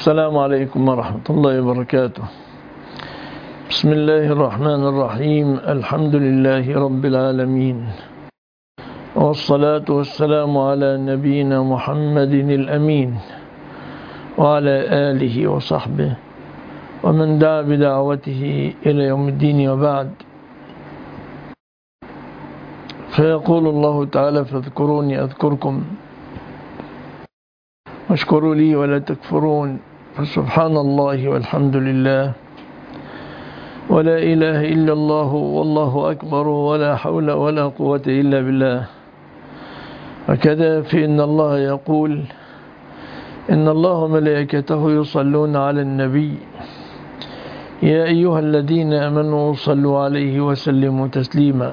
السلام عليكم ورحمة الله وبركاته. بسم الله الرحمن الرحيم. الحمد لله رب العالمين، والصلاة والسلام على نبينا محمد الأمين وعلى آله وصحبه ومن دعا بدعوته إلى يوم الدين، وبعد. فيقول الله تعالى: فاذكروني أذكركم واشكروا لي ولا تكفرون. فسبحان الله والحمد لله ولا إله إلا الله والله أكبر ولا حول ولا قوة إلا بالله. وكذا فإن الله يقول: إن الله وملائكته يصلون على النبي يا أيها الذين آمنوا صلوا عليه وسلموا تسليما.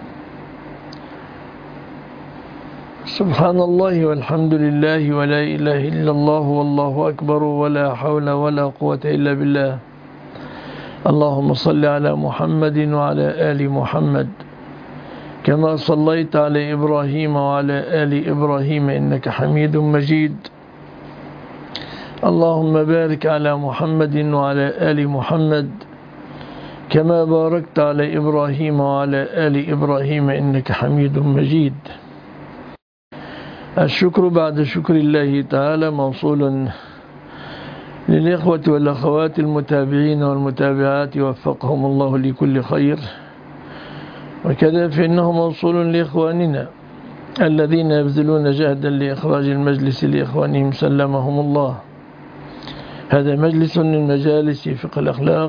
سبحان الله والحمد لله ولا إله إلا الله والله أكبر ولا حول ولا قوة إلا بالله. اللهم صل على محمد وعلى آل محمد كما صليت على إبراهيم وعلى آل إبراهيم إنك حميد مجيد. اللهم بارك على محمد وعلى آل محمد كما باركت على إبراهيم وعلى آل إبراهيم إنك حميد مجيد. الشكر بعد شكر الله تعالى موصول للإخوة والأخوات المتابعين والمتابعات وفقهم الله لكل خير، وكذا فإنه موصول لإخواننا الذين يبذلون جهدا لإخراج المجلس لإخوانهم سلمهم الله. هذا مجلس من مجالس فقه الأخلاق،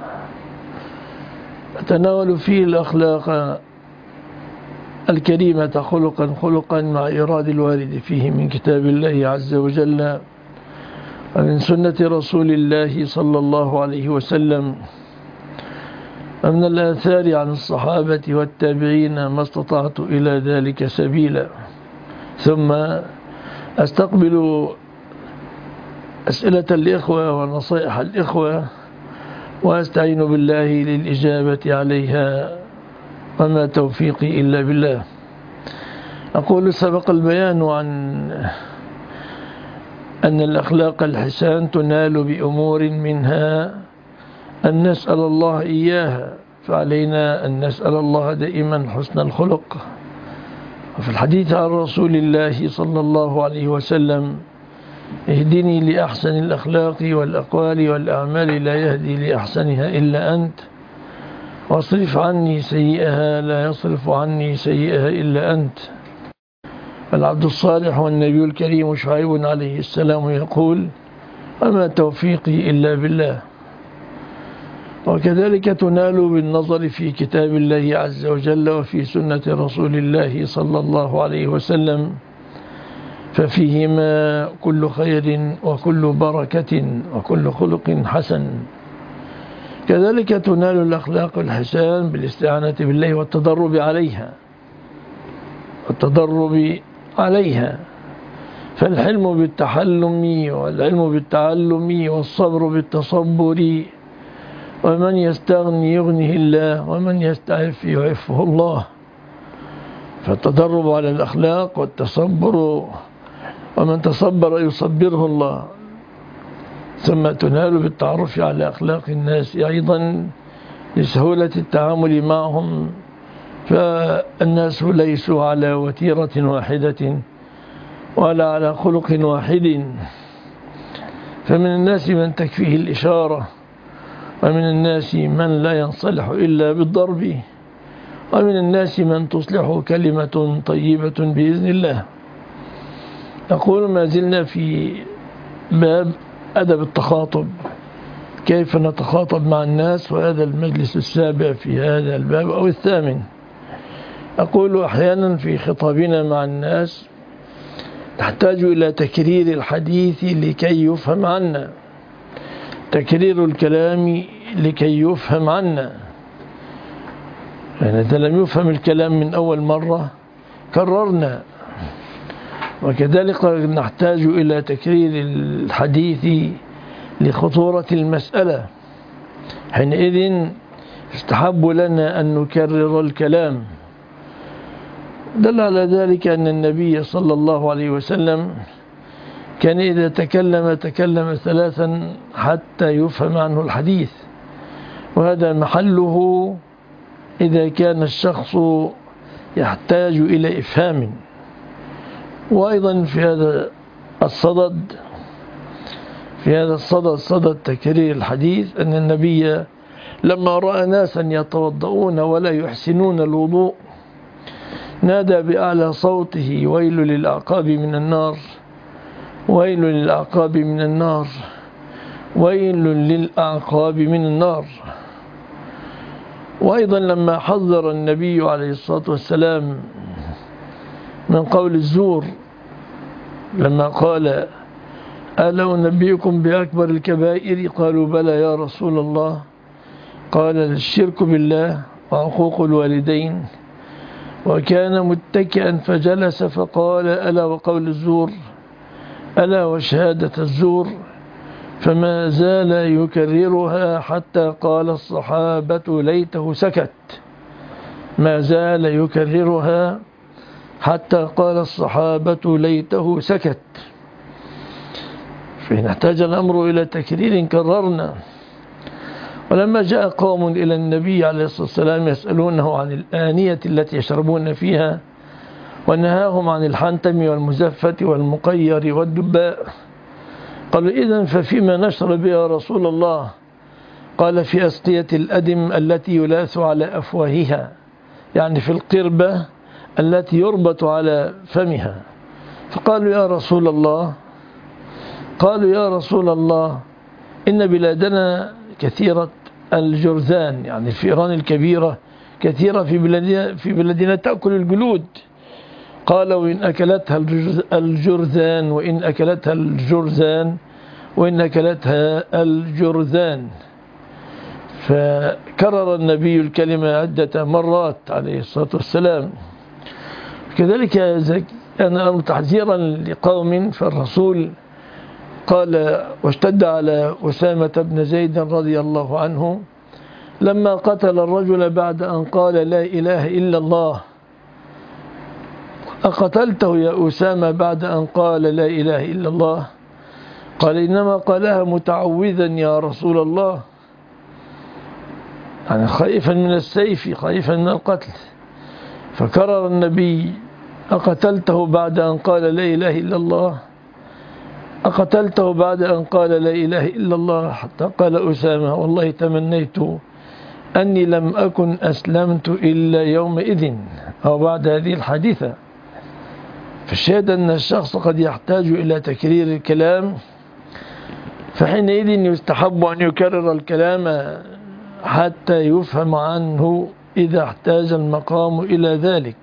أتناول فيه الأخلاق الكريمة خلقا مع إيراد الوارد فيه من كتاب الله عز وجل ومن سنة رسول الله صلى الله عليه وسلم ومن الآثار عن الصحابة والتابعين ما استطعت إلى ذلك سبيلا. ثم أستقبل أسئلة الإخوة ونصائح الإخوة وأستعين بالله للإجابة عليها، وما توفيقي إلا بالله. أقول: سبق البيان عن أن الأخلاق الحسان تنال بأمور، منها أن نسأل الله إياها، فعلينا أن نسأل الله دائما حسن الخلق. وفي الحديث عن رسول الله صلى الله عليه وسلم: اهدني لأحسن الأخلاق والأقوال والأعمال لا يهدي لأحسنها إلا أنت، واصرف عني سيئها لا يصرف عني سيئها إلا أنت. العبد الصالح والنبي الكريم شعيب عليه السلام يقول: وما توفيقي إلا بالله. وكذلك تنال بالنظر في كتاب الله عز وجل وفي سنة رسول الله صلى الله عليه وسلم، ففيهما كل خير وكل بركة وكل خلق حسن. كذلك تنال الأخلاق الحسان بالاستعانة بالله والتدرب عليها. فالحلم بالتحلم والعلم بالتعلم والصبر بالتصبر، ومن يستغني يغنه الله ومن يستعف يعفه الله. فالتدرب على الأخلاق والتصبر، ومن تصبر يصبره الله. ثم تنال بالتعرف على أخلاق الناس أيضا لسهولة التعامل معهم، فالناس ليسوا على وتيرة واحدة ولا على خلق واحد. فمن الناس من تكفيه الإشارة، ومن الناس من لا ينصلح إلا بالضرب، ومن الناس من تصلح كلمة طيبة بإذن الله. أقول: ما زلنا في باب أدب التخاطب، كيف نتخاطب مع الناس، وهذا المجلس السابع في هذا الباب أو الثامن. أقول: أحيانا في خطابنا مع الناس نحتاج إلى تكرير الحديث لكي يفهم عنا، تكرير الكلام لكي يفهم عنا. يعني إذا لم يفهم الكلام من أول مرة كررنا. وكذلك نحتاج إلى تكرير الحديث لخطورة المسألة، حينئذ يستحب لنا أن نكرر الكلام. دل على ذلك أن النبي صلى الله عليه وسلم كان إذا تكلم ثلاثا حتى يفهم عنه الحديث، وهذا محله إذا كان الشخص يحتاج إلى إفهام. وأيضا في هذا الصدد صدد تكرير الحديث أن النبي لما رأى ناسا يتوضؤون ولا يحسنون الوضوء نادى بأعلى صوته: ويل للأعقاب من النار، ويل للأعقاب من النار، ويل للأعقاب من النار. وأيضا لما حذر النبي عليه الصلاة والسلام من قول الزور لما قال: ألا أنبئكم بأكبر الكبائر؟ قالوا: بلى يا رسول الله. قال: الشرك بالله وعقوق الوالدين. وكان متكئا فجلس فقال: ألا وقول الزور، ألا وشهادة الزور. فما زال يكررها حتى قال الصحابة: ليته سكت. ما زال يكررها حتى قال الصحابة: ليته سكت. فإن احتاج الأمر إلى تكرير كررنا. ولما جاء قوم إلى النبي عليه الصلاة والسلام يسألونه عن الآنية التي يشربون فيها، ونهاهم عن الحنتم والمزفة والمقير والدباء، قالوا: إذن ففيما نشرب يا رسول الله؟ قال: في أسقية الأدم التي يلاث على أفواهها، يعني في القربة التي يربط على فمها. فقالوا: يا رسول الله، إن بلادنا كثيرة الجرذان، يعني الفئران الكبيرة كثيرة في بلادنا تأكل الجلود. قال: وإن أكلتها الجرذان، وإن أكلتها الجرذان، وإن أكلتها الجرذان. فكرر النبي الكلمة عدة مرات عليه الصلاة والسلام. كذلك أنا تحذيرا لقوم، فالرسول قال واشتد على أسامة بن زيد رضي الله عنه لما قتل الرجل بعد أن قال: لا إله إلا الله. أقتلته يا أسامة بعد أن قال: لا إله إلا الله؟ قال: إنما قالها متعوذا يا رسول الله، يعني خائفا من السيف، خائفا من القتل. فكرر النبي: أقتلته بعد أن قال: لا إله إلا الله؟ أقتلته بعد أن قال: لا إله إلا الله؟ حتى قال أسامة: والله تمنيت أني لم أكن أسلمت إلا يومئذ أو بعد هذه الحادثة. فالشاهد أن الشخص قد يحتاج إلى تكرير الكلام، فحينئذ يستحب أن يكرر الكلام حتى يفهم عنه إذا احتاج المقام إلى ذلك.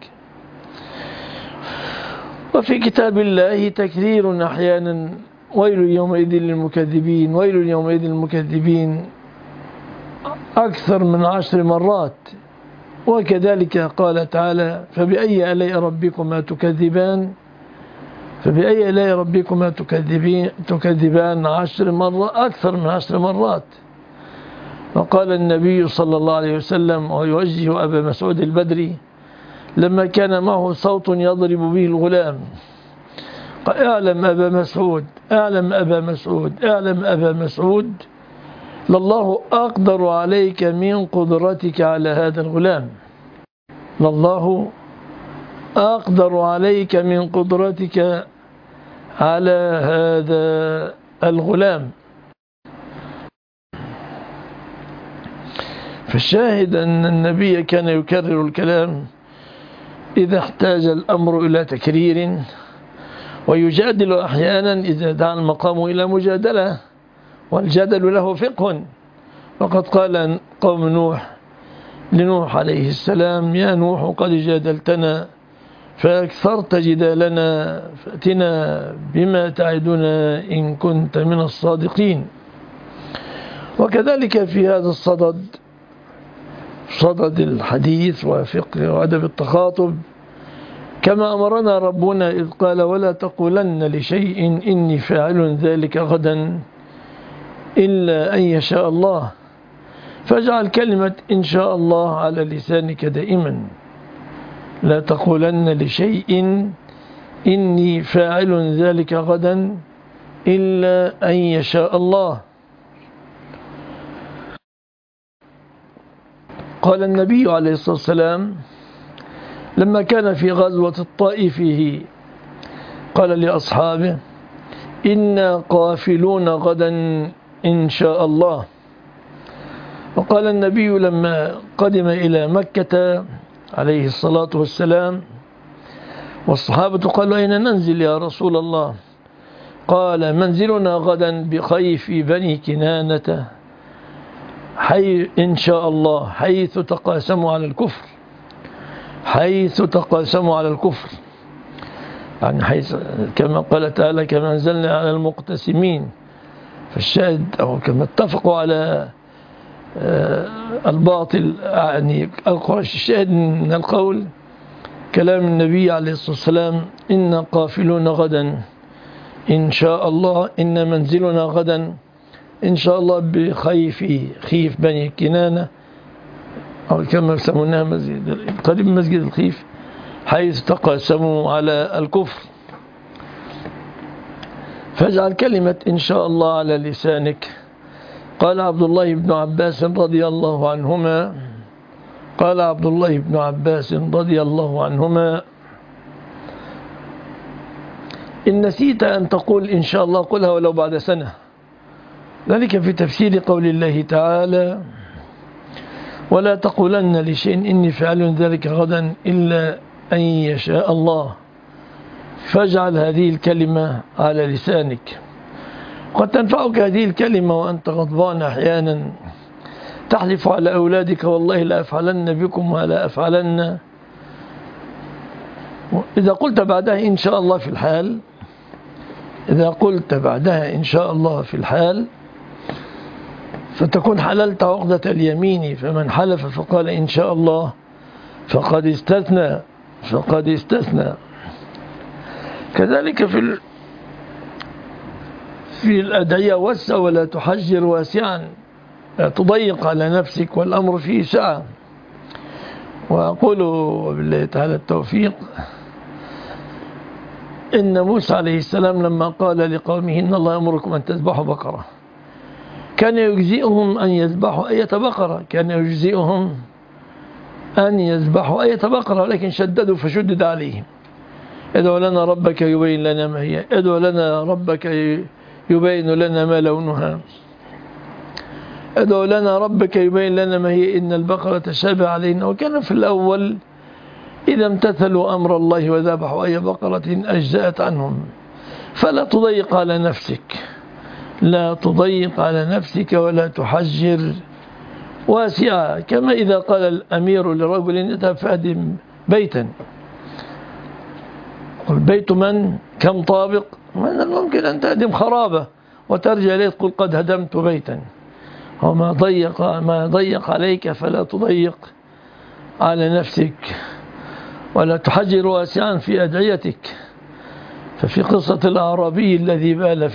وفي كتاب الله تكرير أحيانا: ويل يومئذ للمكذبين، ويل يومئذ للمكذبين، أكثر من 10 مرات. وكذلك قال تعالى: فبأي آلاء ربكما تكذبان، فبأي آلاء ربكما تكذبان 10 مرات، أكثر من 10 مرات. وقال النبي صلى الله عليه وسلم ويوجه أبا مسعود البدري لما كان معه صوت يضرب به الغلام: قال: اعلم أبا مسعود، اعلم أبا مسعود، اعلم أبا مسعود، لله أقدر عليك من قدرتك على هذا الغلام، لله أقدر عليك من قدرتك على هذا الغلام. فالشاهد أن النبي كان يكرر الكلام إذا احتاج الأمر إلى تكرير، ويجادل أحيانا إذا دعا المقام إلى مجادلة، والجدل له فقه. وقد قال قوم نوح لنوح عليه السلام: يا نوح قد جادلتنا فأكثرت جدالنا، فأتنا بما تعدنا إن كنت من الصادقين. وكذلك في هذا الصدد، صدد الحديث وفقه وأدب التخاطب، كما أمرنا ربنا إذ قال: ولا تقولن لشيء إني فاعل ذلك غدا إلا أن يشاء الله. فاجعل كلمة إن شاء الله على لسانك دائما. لا تقولن لشيء إني فاعل ذلك غدا إلا أن يشاء الله. قال النبي عليه الصلاة والسلام لما كان في غزوة الطائف قال لأصحابه إنا قافلون غدا إن شاء الله. وقال النبي لما قدم إلى مكة عليه الصلاة والسلام والصحابة قالوا أين ننزل يا رسول الله؟ قال منزلنا غدا بخيف بني كنانة إن شاء الله، حيث تقاسموا على الكفر، حيث تقاسموا على الكفر، يعني حيث كما قال تعالى كما أنزلنا على المقتسمين. فالشاهد أو كما اتفقوا على الباطل، يعني الشاهد من القول كلام النبي عليه الصلاة والسلام إنا قافلون غدا إن شاء الله، إن منزلنا غدا إن شاء الله خيف بني كنانة، أو كما يسمونها قريب مسجد الخيف، حيث تقاسموا على الكفر. فاجعل كلمة إن شاء الله على لسانك. قال عبد الله بن عباس رضي الله عنهما، قال عبد الله بن عباس رضي الله عنهما إن نسيت أن تقول إن شاء الله قلها ولو بعد سنة. ذلك في تفسير قول الله تعالى ولا تقولن لشيء إني فاعل ذلك غدا إلا أن يشاء الله. فاجعل هذه الكلمة على لسانك. قد تنفعك هذه الكلمة وأنت غضبان أحيانا، تحلف على أولادك والله لا أفعلن بكم ولا أفعلن، إذا قلت بعدها إن شاء الله في الحال، إذا قلت بعدها إن شاء الله في الحال فتكون حللت عقدة اليمين. فمن حلف فقال إن شاء الله فقد استثنى، فقد استثنى. كذلك في الأدعية وسع ولا تحجر واسعا، لا تضيق على نفسك والأمر فيه سعة. وأقول وبالله تعالى التوفيق إن موسى عليه السلام لما قال لقومه إن الله يأمركم أن تذبحوا بقرة، كان يجزئهم أن يذبحوا أية بقرة، كان يجزئهم أن يذبحوا أية بقرة، ولكن شددوا فشدد عليهم. ادعو لنا ربك يبين لنا ما هي، ادعو لنا ربك يبين لنا ما لونها، ادعو لنا ربك يبين لنا ما هي إن البقرة تشابه علينا. وكان في الأول إذا امتثلوا أمر الله وذبحوا أي بقرة أجزأت عنهم. فلا تضيق على نفسك، لا تضيق على نفسك ولا تحجر واسعة. كما إذا قال الأمير لرجل اذهب فأهدم بيتا، قل بيت من كم طابق، من الممكن أن تهدم خرابة وترجع إليه تقول قد هدمت بيتا. وما ضيق عليك فلا تضيق على نفسك، ولا تحجر واسعا في أدعيتك. ففي قصة الأعرابي الذي بال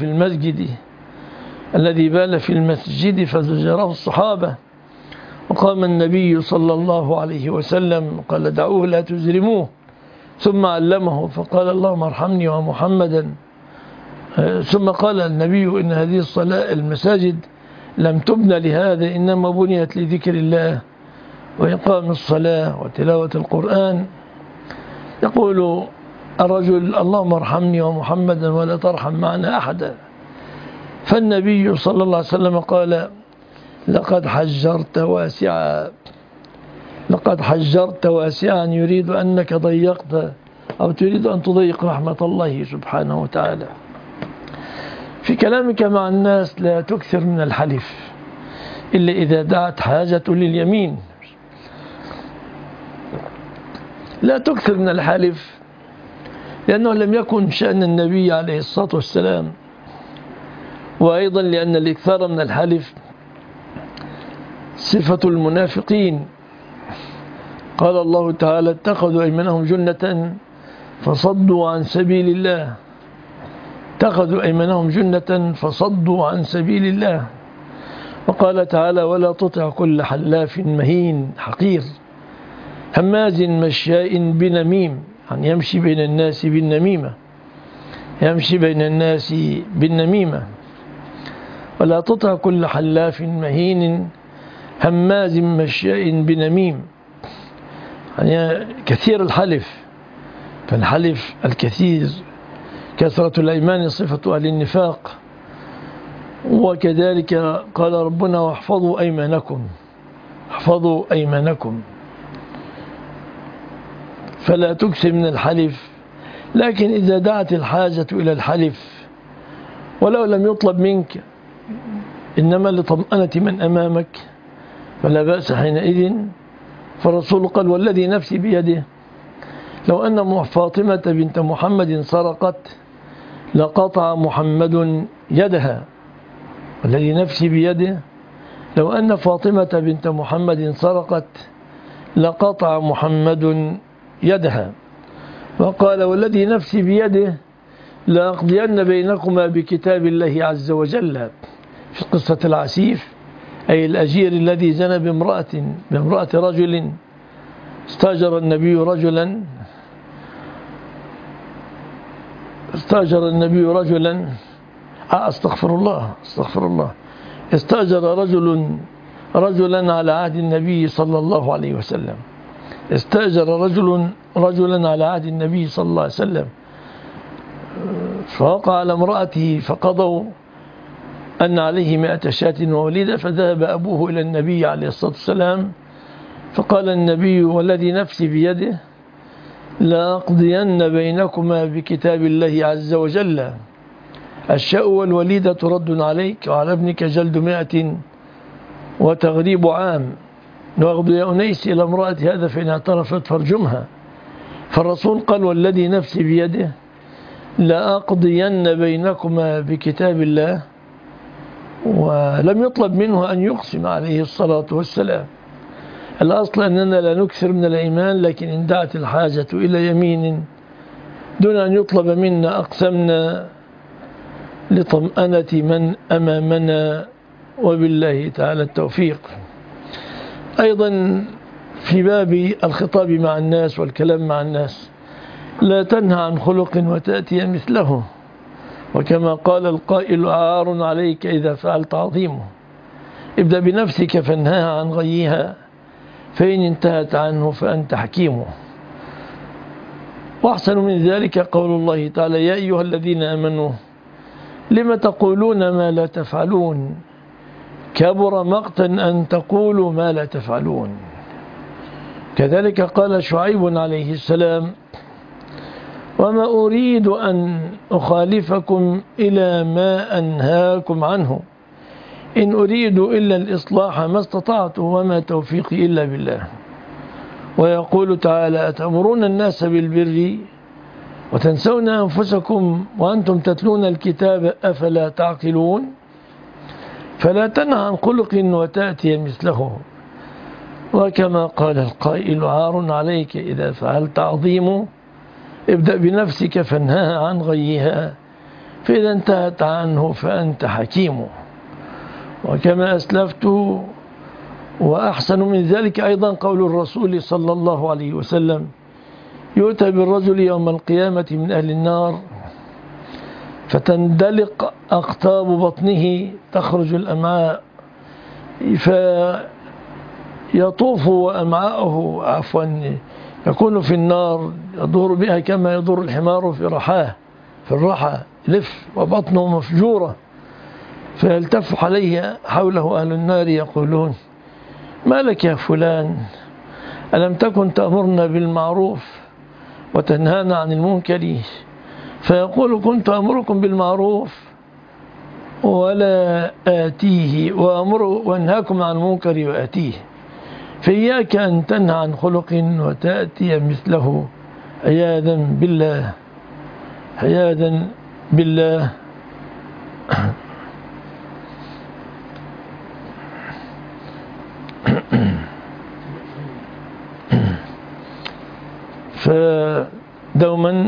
في المسجد فزجره الصحابة، وقام النبي صلى الله عليه وسلم قال دعوه لا تزرموه، ثم علمه فقال اللهم ارحمني ومحمدا. ثم قال النبي إن هذه الصلاة المساجد لم تبنى لهذا، إنما بنيت لذكر الله وإقام الصلاة وتلاوة القرآن. يقول الرجل اللهم ارحمني ومحمدا ولا ترحم معنا أحدا. فالنبي صلى الله عليه وسلم قال لقد حجرت واسعا، لقد حجرت واسعا، يريد أنك ضيقت أو تريد أن تضيق رحمة الله سبحانه وتعالى. في كلامك مع الناس لا تكثر من الحلف إلا إذا دعت حاجة لليمين، لا تكثر من الحلف، لأنه لم يكن شأن النبي عليه الصلاة والسلام. وأيضا لأن الإكثار من الحلف صفة المنافقين. قال الله تعالى اتخذوا أيمانهم جنة فصدوا عن سبيل الله، اتخذوا أيمانهم جنة فصدوا عن سبيل الله. وقال تعالى ولا تطع كل حلاف مهين حقير هماز مشاء بنميم، يعني يمشي بين الناس بالنميمة. يمشي بين الناس بالنميمة. ولا تطع كل حلاف مهين هماز مشاء بنميم، يعني كثير الحلف، فالحلف الكثير كثرة الأيمان صفة أهل النفاق. وكذلك قال ربنا واحفظوا أيمانكم، احفظوا أيمانكم، فلا تكثر من الحلف، لكن إذا دعت الحاجة إلى الحلف ولو لم يطلب منك إنما لطمأنة من أمامك فلا بأس حينئذ. فالرسول قال والذي نفسي بيده لو أن فاطمة بنت محمد سرقت لقطع محمد يدها. والذي نفسي بيده لو أن فاطمة بنت محمد سرقت لقطع محمد يدها. وقال والذي نفسي بيده لأقضين بينكما بكتاب الله عز وجل، في قصة العسيف، أي الأجير الذي زنى بامرأة رجل. استأجر النبي رجلا استغفر الله. استأجر رجلا على عهد النبي صلى الله عليه وسلم. استأجر رجلا على عهد النبي صلى الله عليه وسلم، فوقع على امرأته فقضوا أن عليه 100 شاة ووليدة. فذهب أبوه إلى النبي عليه الصلاة والسلام فقال النبي والذي نفسي بيده لأقضين بينكما بكتاب الله عز وجل، الشاء والوليدة ترد عليك وعلى ابنك جلد 100 وتغريب عام، واغض يا أنيس إلى امرأة هذا فإن اعترفت فارجمها. فالرسول قال والذي نفسي بيده لأقضين بينكما بكتاب الله، ولم يطلب منه أن يقسم عليه الصلاة والسلام. الأصل أننا لا نكثر من الإيمان، لكن إن دعت الحاجة إلى يمين دون أن يطلب منا أقسمنا لطمأنة من أمامنا، وبالله تعالى التوفيق. أيضا في باب الخطاب مع الناس والكلام مع الناس لا تنهى عن خلق وتأتي مثله، وكما قال القائل عار عليك إذا فعلت عظيمه. ابدأ بنفسك فانهاها عن غيها، فإن انتهت عنه فأنت حكيمه. وأحسن من ذلك قول الله تعالى يا أيها الذين آمنوا لم تقولون ما لا تفعلون كبر مقتا أن تقولوا ما لا تفعلون. كذلك قال شعيب عليه السلام وما أريد أن أخالفكم إلى ما أنهاكم عنه إن أريد إلا الإصلاح ما استطعت وما توفيقي إلا بالله. ويقول تعالى أتأمرون الناس بالبر وتنسون أنفسكم وأنتم تتلون الكتاب أفلا تعقلون. فلا تنهى عن خلق وتأتي مثله، وكما قال القائل عار عليك إذا فعلت عظيم. ابدأ بنفسك فانهاها عن غيها، فإذا انتهت عنه فأنت حكيم. وكما أسلفت وأحسن من ذلك أيضا قول الرسول صلى الله عليه وسلم يؤتى بالرجل يوم القيامة من أهل النار فتندلق أقطاب بطنه تخرج الأمعاء فيطوف وأمعاءه يكون في النار يدور بها كما يدور الحمار في الرحى لف وبطنه مفجورة. فيلتف عليه حوله أهل النار يقولون ما لك يا فلان ألم تكن تأمرنا بالمعروف وتنهانا عن المنكر؟ فيقول كنت أمركم بالمعروف ولا آتيه وأنهاكم عن المنكر وآتيه. فإياك أن تنهى عن خلق وتأتي مثله عياذا بالله. فدوما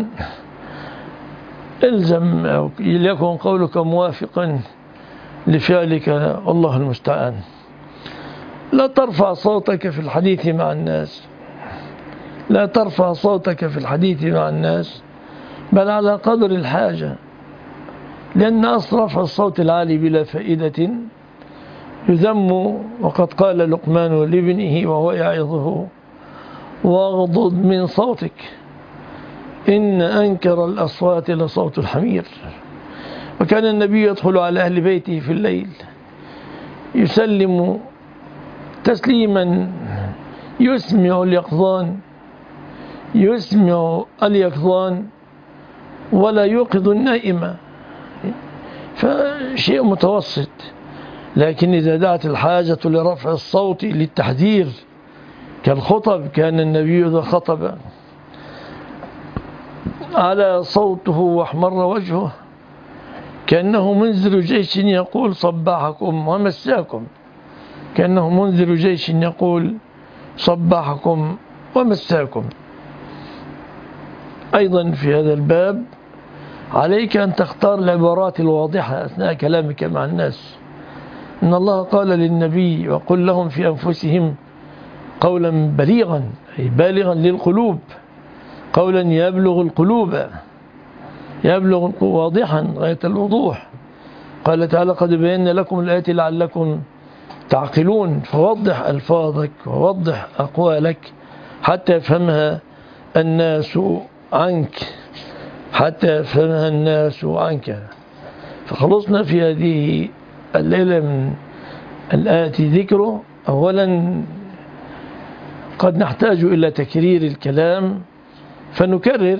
الزم أو ليكن قولك موافقا لفعلك، والله المستعان. لا ترفع صوتك في الحديث مع الناس، بل على قدر الحاجة، لأن أصل رفع الصوت العالي بلا فائدة يذم. وقد قال لقمان لابنه وهو يعظه: واغضض من صوتك إن أنكر الأصوات لصوت الحمير. وكان النبي يدخل على أهل بيته في الليل يسلم تسليما يسمع اليقظان ولا يوقظ النائم، فشيء متوسط. لكن إذا دعت الحاجة لرفع الصوت للتحذير كالخطب، كان النبي إذا خطب على صوته واحمر وجهه كأنه منذر جيش يقول صباحكم ومساكم، كأنه منذر جيش يقول صباحكم ومساكم. أيضا في هذا الباب عليك أن تختار العبارات الواضحة أثناء كلامك مع الناس. إن الله قال للنبي: وقل لهم في أنفسهم قولا بليغا، أي بالغا للقلوب، قولا يبلغ القلوب، يبلغ واضحا غاية الوضوح. قال تعالى: قد بينا لكم الآيات لعلكم تعقلون. فوضح ألفاظك ووضح أقوالك حتى يفهمها الناس عنك، فخلصنا في هذه الليلة من الآتي ذكره. أولا قد نحتاج إلى تكرير الكلام فنكرر،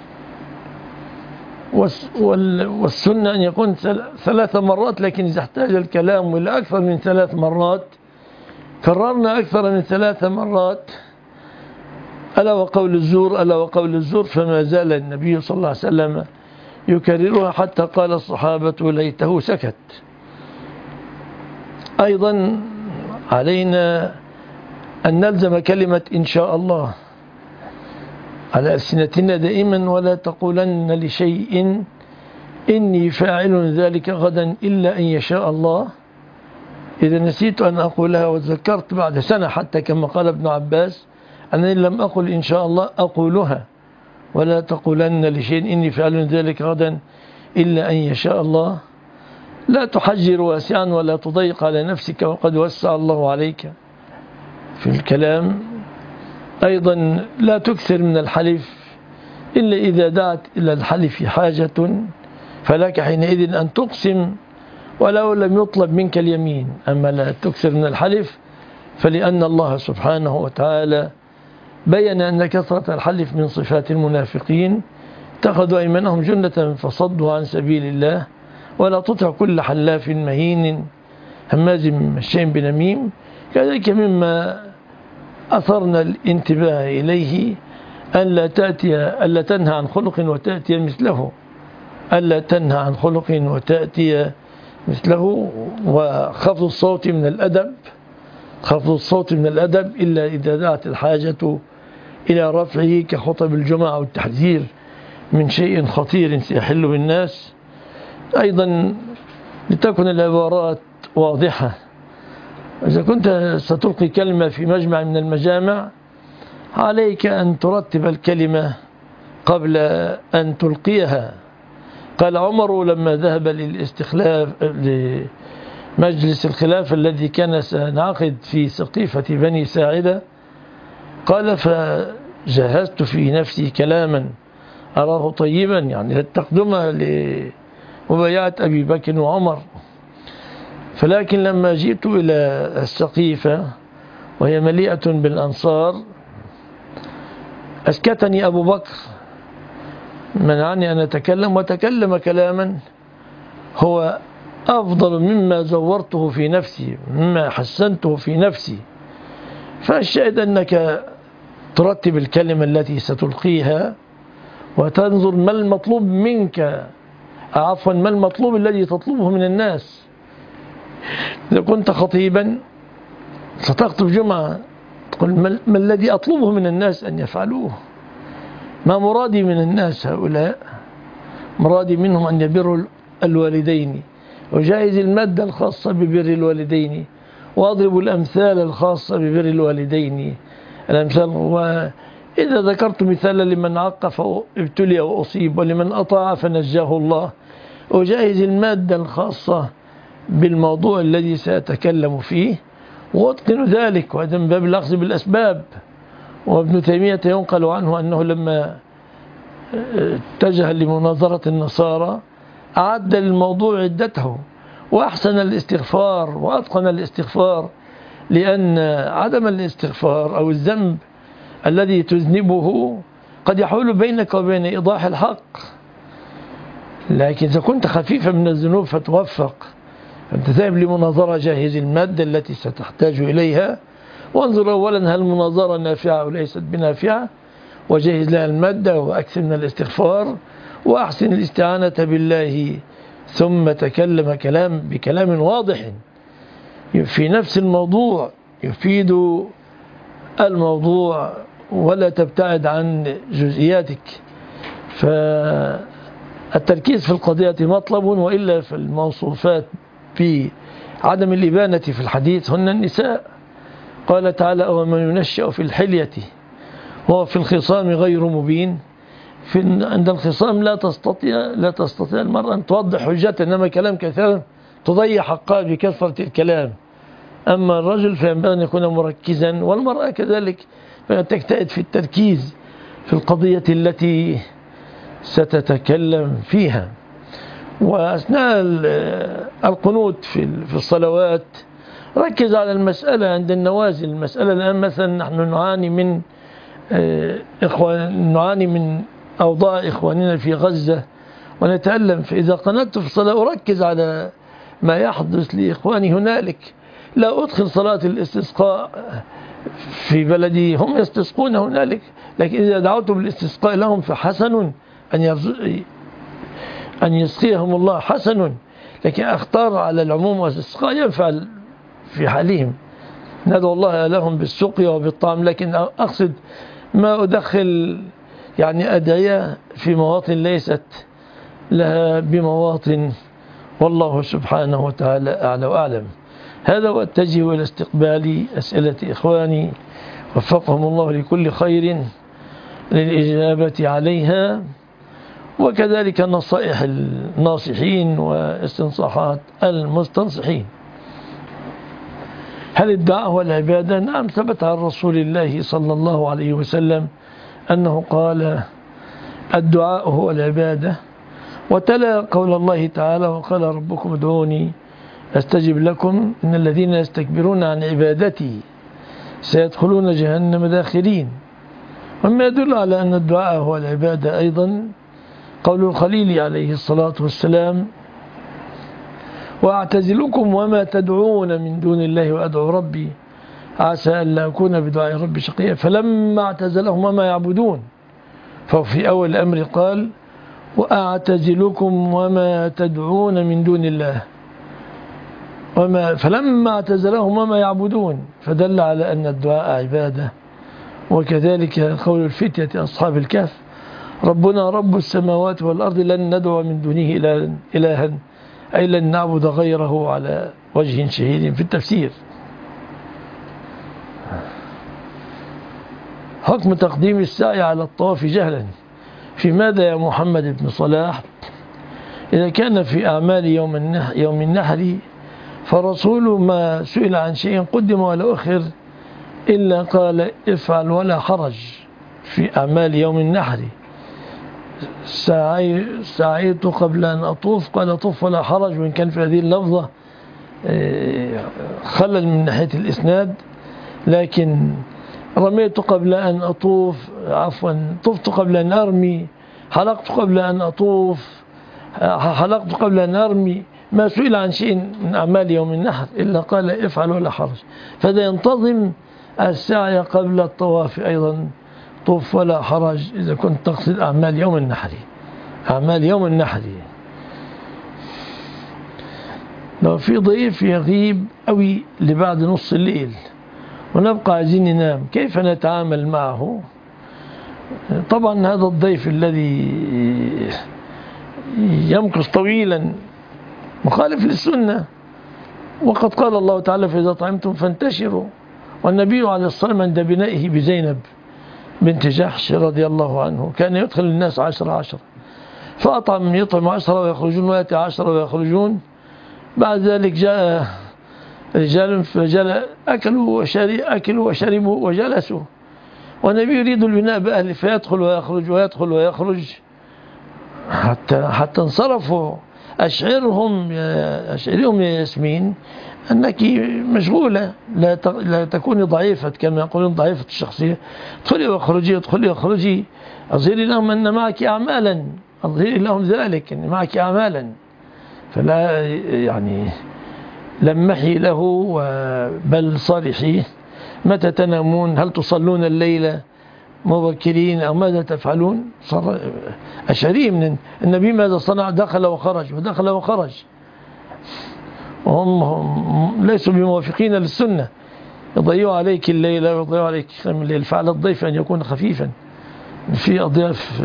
والسنة أن يكون 3 مرات، لكن إذا احتاج الكلام إلى أكثر من 3 مرات كررنا أكثر من 3 مرات. ألا وقول الزور، فما زال النبي صلى الله عليه وسلم يكررها حتى قال الصحابة: ليته سكت. أيضا علينا أن نلزم كلمة إن شاء الله على ألسنتنا دائما، ولا تقولن لشيء إني فاعل ذلك غدا إلا أن يشاء الله. إذا نسيت أن أقولها وتذكرت بعد سنة، حتى كما قال ابن عباس: أنا إن لم أقل إن شاء الله أقولها. ولا تقولن لشيء إني فاعل ذلك غدا إلا أن يشاء الله. لا تحجر واسعا ولا تضيق على نفسك وقد وسع الله عليك في الكلام. أيضا لا تكثر من الحلف إلا إذا دعت إلى الحلف حاجة، فلك حينئذ أن تقسم ولو لم يطلب منك اليمين. أما لا تكثر من الحلف فلأن الله سبحانه وتعالى بيّن أن كثرة الحلف من صفات المنافقين، اتخذوا أيمانهم جنة فصدوا عن سبيل الله. ولا تطع كل حلاف مهين هماز مشاء بنميم. كذلك مما أثرنا الانتباه إليه ألا تنهى عن خلق وتأتي مثله، وخفض الصوت من الأدب إلا إذا دعت الحاجة إلى رفعه كخطب الجمعة والتحذير من شيء خطير سيحل بالناس. أيضا لتكن العبارات واضحة. إذا كنت ستلقي كلمة في مجمع من المجامع عليك أن ترتب الكلمة قبل أن تلقيها. قال عمر لما ذهب لمجلس الخلاف الذي كان سينعقد في سقيفة بني ساعدة، قال: فجهزت في نفسي كلاما أراه طيبا، يعني للتقدمة لمبايعة أبي بكر وعمر. فلكن لما جئت إلى السقيفة وهي مليئة بالأنصار أسكتني أبو بكر، منعني أن أتكلم، وتكلم كلاما هو أفضل مما زورته في نفسي، مما حسنته في نفسي. فالشاهد أنك ترتب الكلمة التي ستلقيها وتنظر ما المطلوب منك، ما المطلوب الذي تطلبه من الناس. إذا كنت خطيبا ستخطب جمعة تقول: ما الذي أطلبه من الناس أن يفعلوه؟ ما مرادي من الناس هؤلاء؟ مرادي منهم أن يبروا الوالدين، وجائز المادة الخاصة ببر الوالدين، وأضرب الأمثال الخاصة ببر الوالدين. الأمثال إذا ذكرت مثالا لمن عق فابتلي وأصيب ولمن أطاع فنجاه الله، أجهز المادة الخاصة بالموضوع الذي سأتكلم فيه وأتقن ذلك، وهذا من باب الأخذ بالأسباب. وابن تيمية ينقل عنه أنه لما اتجه لمناظرة النصارى أعد للموضوع عدته وأحسن الاستغفار وأتقن الاستغفار، لأن عدم الاستغفار أو الذنب الذي تذنبه قد يحول بينك وبين إيضاح الحق. لكن إذا كنت خفيفا من الذنوب فتوفق، أنت ذاهب لمناظرة، جاهز المادة التي ستحتاج إليها، وانظر أولا هل المناظرة نافعة أو ليست بنافعة، وجهز لها المادة وأكثر من الاستغفار وأحسن الاستعانة بالله، ثم تكلم بكلام واضح في نفس الموضوع يفيد الموضوع ولا تبتعد عن جزئياتك. فالتركيز في القضية مطلب، وإلا فالموصوفات في عدم الإبانة في الحديث هن النساء. قال تعالى: ومن ينشأ في الحلية وهو في الخصام غير مبين. عند الخصام لا تستطيع المرأة أن توضح حجتها، إنما كلام كثيرا تضيع حقها بكثرة الكلام. أما الرجل فينبغي أن يكون مركزا، والمرأة كذلك تجتهد في التركيز في القضية التي ستتكلم فيها. وأثناء القنوت في الصلوات ركز على المسألة عند النوازل. المسألة الآن مثلا نحن نعاني من أوضاع إخواننا في غزة ونتألم، فإذا قنت في الصلاة أركز على ما يحدث لإخواني هنالك. لا أدخل صلاة الاستسقاء في بلدي، هم يستسقون هنالك، لكن إذا دعوت بالاستسقاء لهم فحسن أن يسقيهم الله، حسن، لكن أختار على العموم، والاستسقاء ينفع في حالهم، ندعو الله لهم بالسقيا وبالطعام، لكن أقصد ما أدخل يعني أدعية في مواطن ليست لها بمواطن، والله سبحانه وتعالى أعلى وأعلم. هذا واتجه إلى استقبال أسئلة إخواني وفقهم الله لكل خير للإجابة عليها، وكذلك نصائح الناصحين واستنصاحات المستنصحين. هل الدعاء هو العبادة؟ نعم، ثبت عن رسول الله صلى الله عليه وسلم أنه قال: الدعاء هو العبادة. وتلا قول الله تعالى: وقال ربكم ادعوني أستجب لكم إن الذين يستكبرون عن عبادتي سيدخلون جهنم داخرين. وما يدل على أن الدعاء هو العبادة أيضا قول الخليل عليه الصلاة والسلام: وأعتزلكم وما تدعون من دون الله وأدعو ربي عسى ألا أكون بدعاء ربي شقيا. فلما اعتزلهم وما يعبدون، ففي أول الأمر قال: وأعتزلكم وما تدعون من دون الله، فلما اعتزلهم وما يعبدون، فدل على أن الدعاء عبادة. وكذلك قول الفتية أصحاب الكهف: ربنا رب السماوات والأرض لن ندعو من دونه إلها أي لن نعبد غيره على وجه شهيد. في التفسير حكم تقديم السعي على الطواف جهلا. في ماذا يا محمد بن صلاح؟ إذا كان في أعمال يوم النحر فرسول ما سئل عن شيء قدم ولا أخر إلا قال: افعل ولا حرج. في أعمال يوم النحر سعيت قبل أن أطوف، قال: طف ولا حرج. وإن كان في هذه اللفظة خلل من ناحية الإسناد، لكن رميت قبل أن أطوف، عفوا طفت قبل أن أرمي، حلقت قبل أن أطوف، حلقت قبل أن أرمي. ما سئل عن شيء من أعمال يوم النحر إلا قال: افعل ولا حرج. فهذا ينتظم السعي قبل الطواف أيضا، طوف ولا حرج إذا كنت تقصد أعمال يوم النحر. أعمال يوم النحر لو في ضيف يغيب أوي لبعد نص الليل ونبقى عايزين ننام، كيف نتعامل معه؟ طبعا هذا الضيف الذي يمكث طويلا مخالف للسنة، وقد قال الله تعالى: فإذا طعمتم فانتشروا. والنبي عليه الصلاة والسلام عند بنائه بزينب بنت جحش رضي الله عنه، كان يدخل الناس 10 يطعم 10 ويخرجون، ويأتي 10 ويخرجون. بعد ذلك جاء رجال أكلوا وشربوا وجلسوا، والنبي يريد البناء بأهله، فيدخل ويخرج ويدخل ويخرج حتى انصرفوا. أشعرهم يا ياسمين أنك مشغولة، لا تكوني ضعيفة كما يقولون ضعيفة الشخصية. ادخلي واخرجي، أظهري لهم أن معك أعمالا، أظهري لهم ذلك أن معك أعمالا. فلا يعني لمحي له، بل صالحيه متى تنامون، هل تصلون الليل مبكرين أو ماذا تفعلون. أشعري من النبي ماذا صنع، دخل وخرج ودخل وخرج، وهم ليسوا بموافقين للسنة، يضيعوا عليك الليل ويضيعوا عليك الليل. فعل الضيف أن يكون خفيفا. في أضياف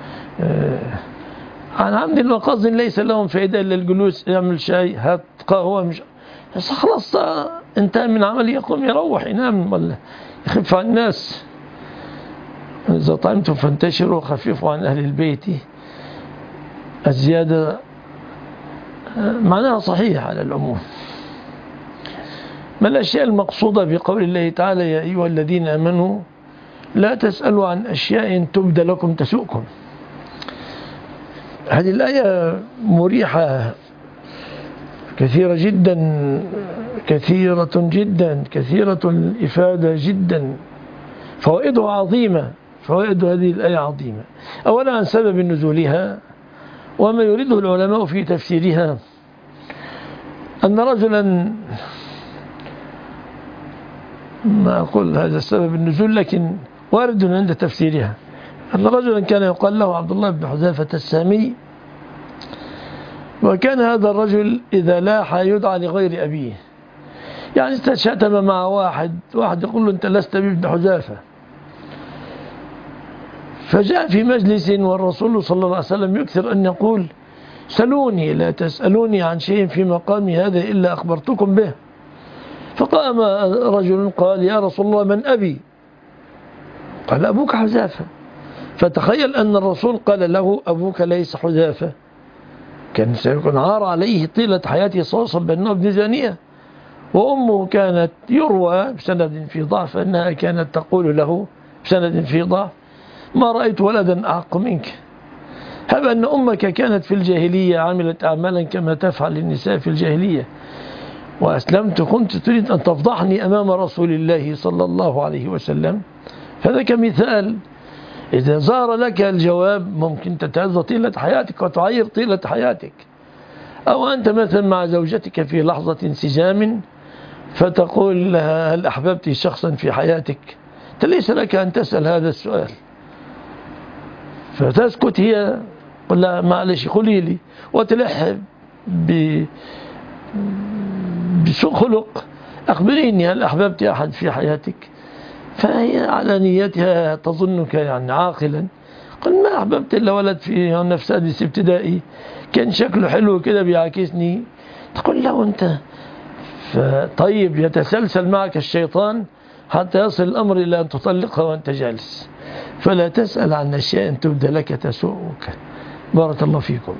عن عمد وقصد ليس لهم فائدة إلا الجلوس، يعمل شاي، هات قهوة، مش خلاص انتهى من عمله، يقوم يروح ينام ولا يخف عن الناس. إذا طعمتم فانتشروا وخففوا عن أهل البيت. الزيادة معناها صحيح على العموم. ما الأشياء المقصودة بقول الله تعالى يا أيها الذين آمنوا لا تسألوا عن أشياء تبد لكم تسؤكم. هذه الآية مريحة، كثيرة جدا، كثيرة الإفادة جدا، فوائدها عظيمة، فوائد هذه الآية عظيمة. أولا عن سبب نزولها وما يريده العلماء في تفسيرها، أن رجلا، ما أقول هذا سبب النزول لكن وارد عند تفسيرها، أن رجلا كان يقال له عبد الله بن حذافة السامي، وكان هذا الرجل إذا لاح يدعى لغير أبيه. يعني استشتم مع واحد يقول له أنت لست بابن حذافة، فجاء في مجلس والرسول صلى الله عليه وسلم يكثر أن يقول سلوني لا تسألوني عن شيء في مقامي هذا إلا أخبرتكم به. فقام رجل قال يا رسول الله من أبي؟ قال أبوك حذافة. فتخيل أن الرسول قال له أبوك ليس حذافة، كان سيكون عار عليه طيلة حياته صوصا بأنه ابن زانية. وأمه كانت يروى بسند في ضعف أنها كانت تقول له بسند في ضعف ما رأيت ولدا أعق منك. هب أن أمك كانت في الجاهلية عملت أعمالا كما تفعل النساء في الجاهلية، وأسلمت كنت تريد أن تفضحني أمام رسول الله صلى الله عليه وسلم. هذا كمثال، إذا ظهر لك الجواب ممكن تتأذى طيلة حياتك وتعير طيلة حياتك. أو أنت مثلا مع زوجتك في لحظة انسجام فتقول لها هل أحببت شخصا في حياتك؟ ليس لك أن تسأل هذا السؤال، فتسكت هي، قل لها معلش قولي لي، وتلح بسوء خلق أخبريني هل أحببت أحد في حياتك؟ فهي على نيتها تظنك يعني عاقلا. قل ما أحببت إلا ولد في سادس ابتدائي كان شكله حلو كده بيعاكسني. تقول له أنت طيب، يتسلسل معك الشيطان حتى يصل الأمر إلى أن تطلقها وأنت جالس. فلا تسأل عن أشياء تبدى لك تسوءك. بارك الله فيكم.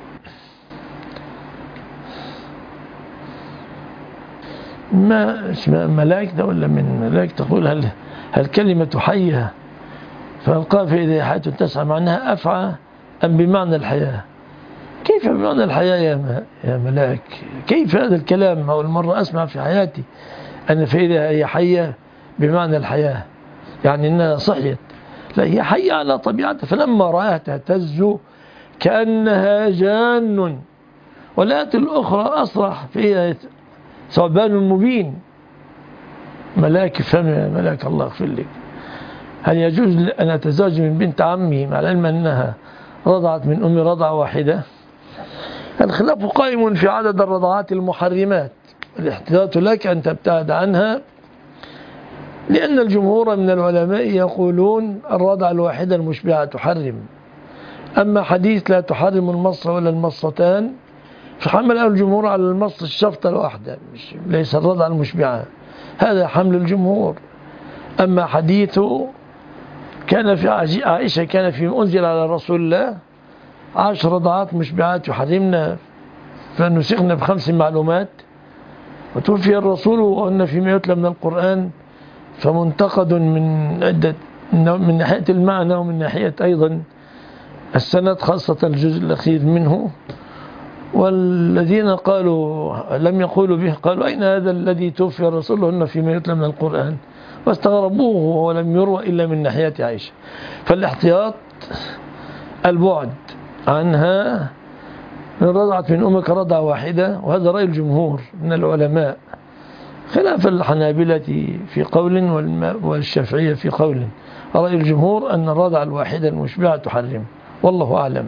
ما اسمها ملاك ده ولا من ملاك تقول هل كلمة حية فألقاها في إذا حياة تسعى معناها أفعى أم بمعنى الحياة؟ كيف بمعنى الحياة يا ملاك؟ كيف هذا الكلام؟ أول مرة أسمع في حياتي أن فإذا هي حية بمعنى الحياة، يعني أنها صحيت. لا، هي حية على طبيعتها. فلما رأيها تهتز كأنها جان، والآية الأخرى أصرح فيها ثعبان مبين. ملاك فهم يا ملاك الله اغفر لك. هل يجوز أن أتزوج من بنت عمي مع العلم أنها رضعت من أمي رضعة واحدة؟ الخلاف قائم في عدد الرضعات المحرمات، الاحتياط لك أن تبتعد عنها، لأن الجمهور من العلماء يقولون الرضعة الواحدة المشبعة تحرم. أما حديث لا تحرم المص ولا المصتان فحمل الجمهور على المص الشفطة الواحدة، ليس الرضعة المشبعة، هذا حمل الجمهور. أما حديث كان في عائشة كان في أنزل على رسول الله 10 رضعات مشبعات يحرمنا فنسخنا ب5 معلومات، وتوفي الرسول وأن فيما يتلى من القرآن فمنتقد من عدة، من ناحية المعنى ومن ناحية أيضا السند، خاصة الجزء الأخير منه. والذين قالوا لم يقولوا به قالوا أين هذا الذي توفي الرسول وأن فيما يتلى من القرآن، واستغربوه ولم يروى إلا من ناحية عائشة. فالاحتياط البعد عنها، من رضعت من أمك رضعة واحدة، وهذا رأي الجمهور من العلماء، خلاف الحنابلة في قول والشافعية في قول. رأي الجمهور أن الرضعة الواحدة المشبعة تحرم، والله أعلم.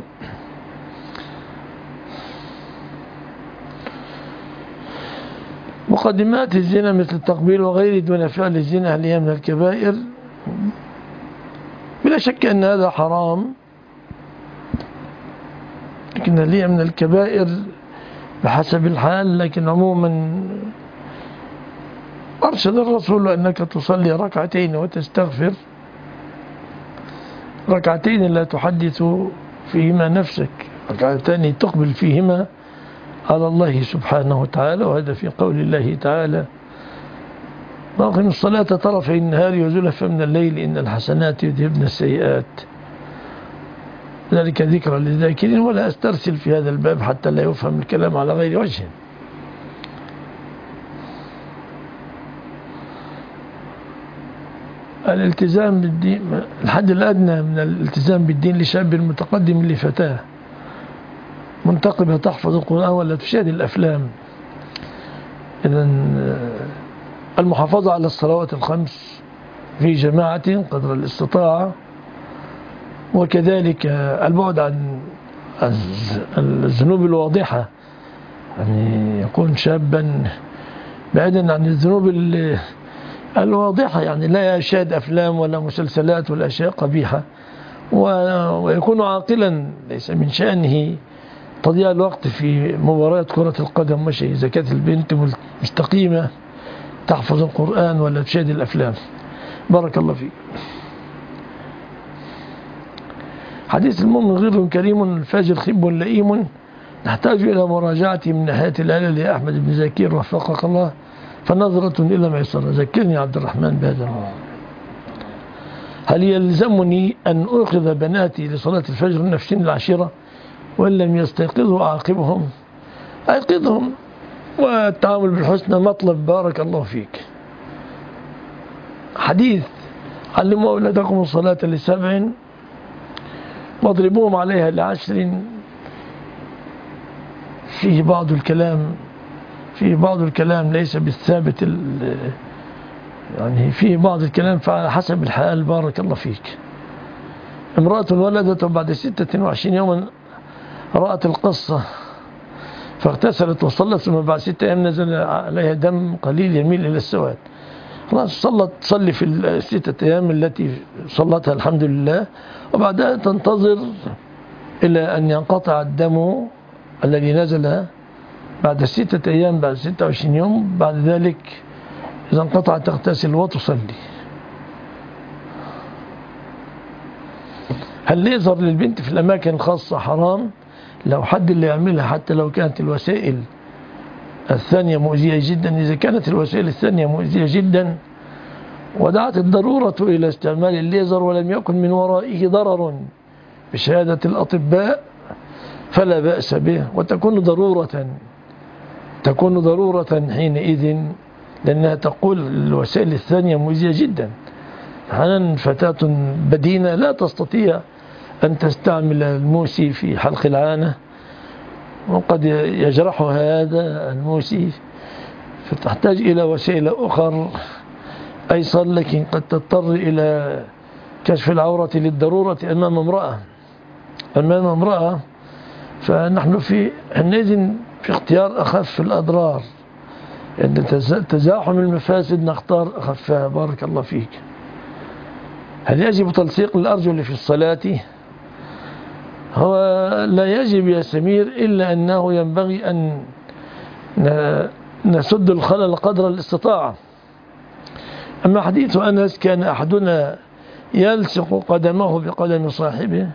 مقدمات الزنا مثل التقبيل وغيره دون فعل الزنا هل هي من الكبائر؟ بلا شك أن هذا حرام، لكن هل هي من الكبائر بحسب الحال. لكن عموما أرشد الرسول أنك تصلي ركعتين وتستغفر، ركعتين لا تحدث فيهما نفسك، ركعتين تقبل فيهما على الله سبحانه وتعالى، وهذا في قول الله تعالى: واقم الصلاة طرفي النهار وزلفا من الليل إن الحسنات يذهبن السيئات، ذلك ذكرى للذاكرين. ولا أسترسل في هذا الباب حتى لا يفهم الكلام على غير وجه. الالتزام بالدين، الحد الأدنى من الالتزام بالدين لشاب متقدم لفتاة منتقبة تحفظ القرآن ولا تشاهد الأفلام. إذن المحافظة على الصلوات الخمس في جماعة قدر الاستطاعة، وكذلك البعد عن الذنوب الواضحة، يعني يكون شابا بعيدا عن الذنوب الواضحة، يعني لا يشاهد أفلام ولا مسلسلات ولا أشياء قبيحة، ويكون عاقلا، ليس من شأنه تضييع الوقت في مباريات كرة القدم وشيء. إذا كانت البنت مستقيمة تحفظ القرآن ولا تشاهد الأفلام. بارك الله فيك. حديث المؤمن غر كريم الفاجر خب لئيم نحتاج إلى مراجعته من ناحية العلل يا أحمد بن زكير وفقك الله، فنظرة إلى ميسرة. ذكرني عبد الرحمن بهذا الموضوع. هل يلزمني أن أوقظ بناتي لصلاة الفجر من سن العشرة وإن لم يستيقظوا أعاقبهم؟ أيقظهم، والتعامل بالحسنى مطلب. بارك الله فيك. حديث علموا أولادكم الصلاة ل7 واضربوهم عليها ل10 فيه بعض الكلام ليس بالثابت، يعني فيه بعض الكلام فعلى حسب الحال. بارك الله فيك. امرأة ولدت وبعد 26 يوما رأت القصة فاغتسلت وصلت، ثم بعد 6 أيام نزل عليها دم قليل يميل إلى السواد. خلاص تصلي في ال6 أيام التي صلتها الحمد لله، وبعدها تنتظر إلى أن ينقطع الدم الذي نزل بعد 6 أيام، بعد 26 يوم. بعد ذلك إذا انقطع تغتسل وتصلي. هل ليزر للبنت في الأماكن الخاصة حرام؟ لو حد اللي يعملها، حتى لو كانت الوسائل الثانية مؤذية جدا. إذا كانت الوسائل الثانية مؤذية جدا ودعت الضرورة إلى استعمال الليزر ولم يكن من ورائه ضرر بشهادة الأطباء فلا بأس به، وتكون ضرورة حينئذ، لأنها تقول الوسائل الثانية مؤذية جدا. أحيانا فتاة بدينة لا تستطيع أن تستعمل الموسي في حلق العانة، وقد يجرحها هذا الموسي، فتحتاج إلى وسائل أخرى أيسر، لكن قد تضطر إلى كشف العورة للضرورة أمام امرأة. فنحن حينئذ في اختيار أخف الأضرار، يعني تزاحم المفاسد نختار أخفها. بارك الله فيك. هل يجب تلصيق الأرجل في الصلاة؟ هو لا يجب يا سمير، إلا أنه ينبغي أن نسد الخلل قدر الاستطاعة. أما حديث أنس كان أحدنا يلصق قدمه بقدم صاحبه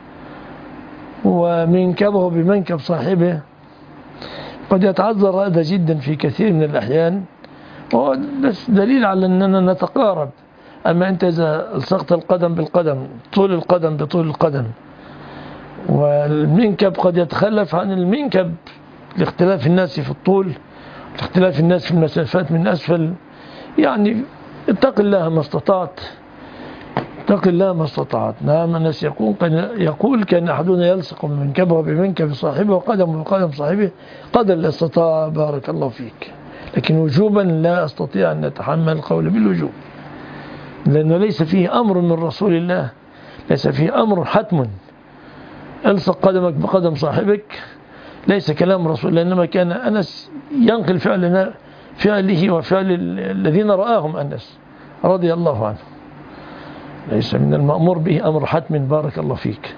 ومنكبه بمنكب صاحبه، قد يتعذر هذا جدا في كثير من الأحيان، وهو دليل على أننا نتقارب. أما أنت إذا الصقت القدم بالقدم، طول القدم بطول القدم، والمنكب قد يتخلف عن المنكب لاختلاف الناس في الطول، لاختلاف الناس في المسافات من أسفل، يعني اتق الله ما استطعت، اتق الله ما استطعت. نعم، الناس يقول كان أحدنا يلصق منكبه بمنكب صاحبه وقدمه بقدم صاحبه قدر الاستطاع. بارك الله فيك. لكن وجوبا لا أستطيع أن أتحمل القول بالوجوب، لأنه ليس فيه أمر من رسول الله، ليس فيه أمر حتم الصق قدمك بقدم صاحبك، ليس كلام رسول، لأنما كان أنس ينقل فعله وفعل الذين رآهم أنس رضي الله عنه، ليس من المأمور به أمر حتم. بارك الله فيك.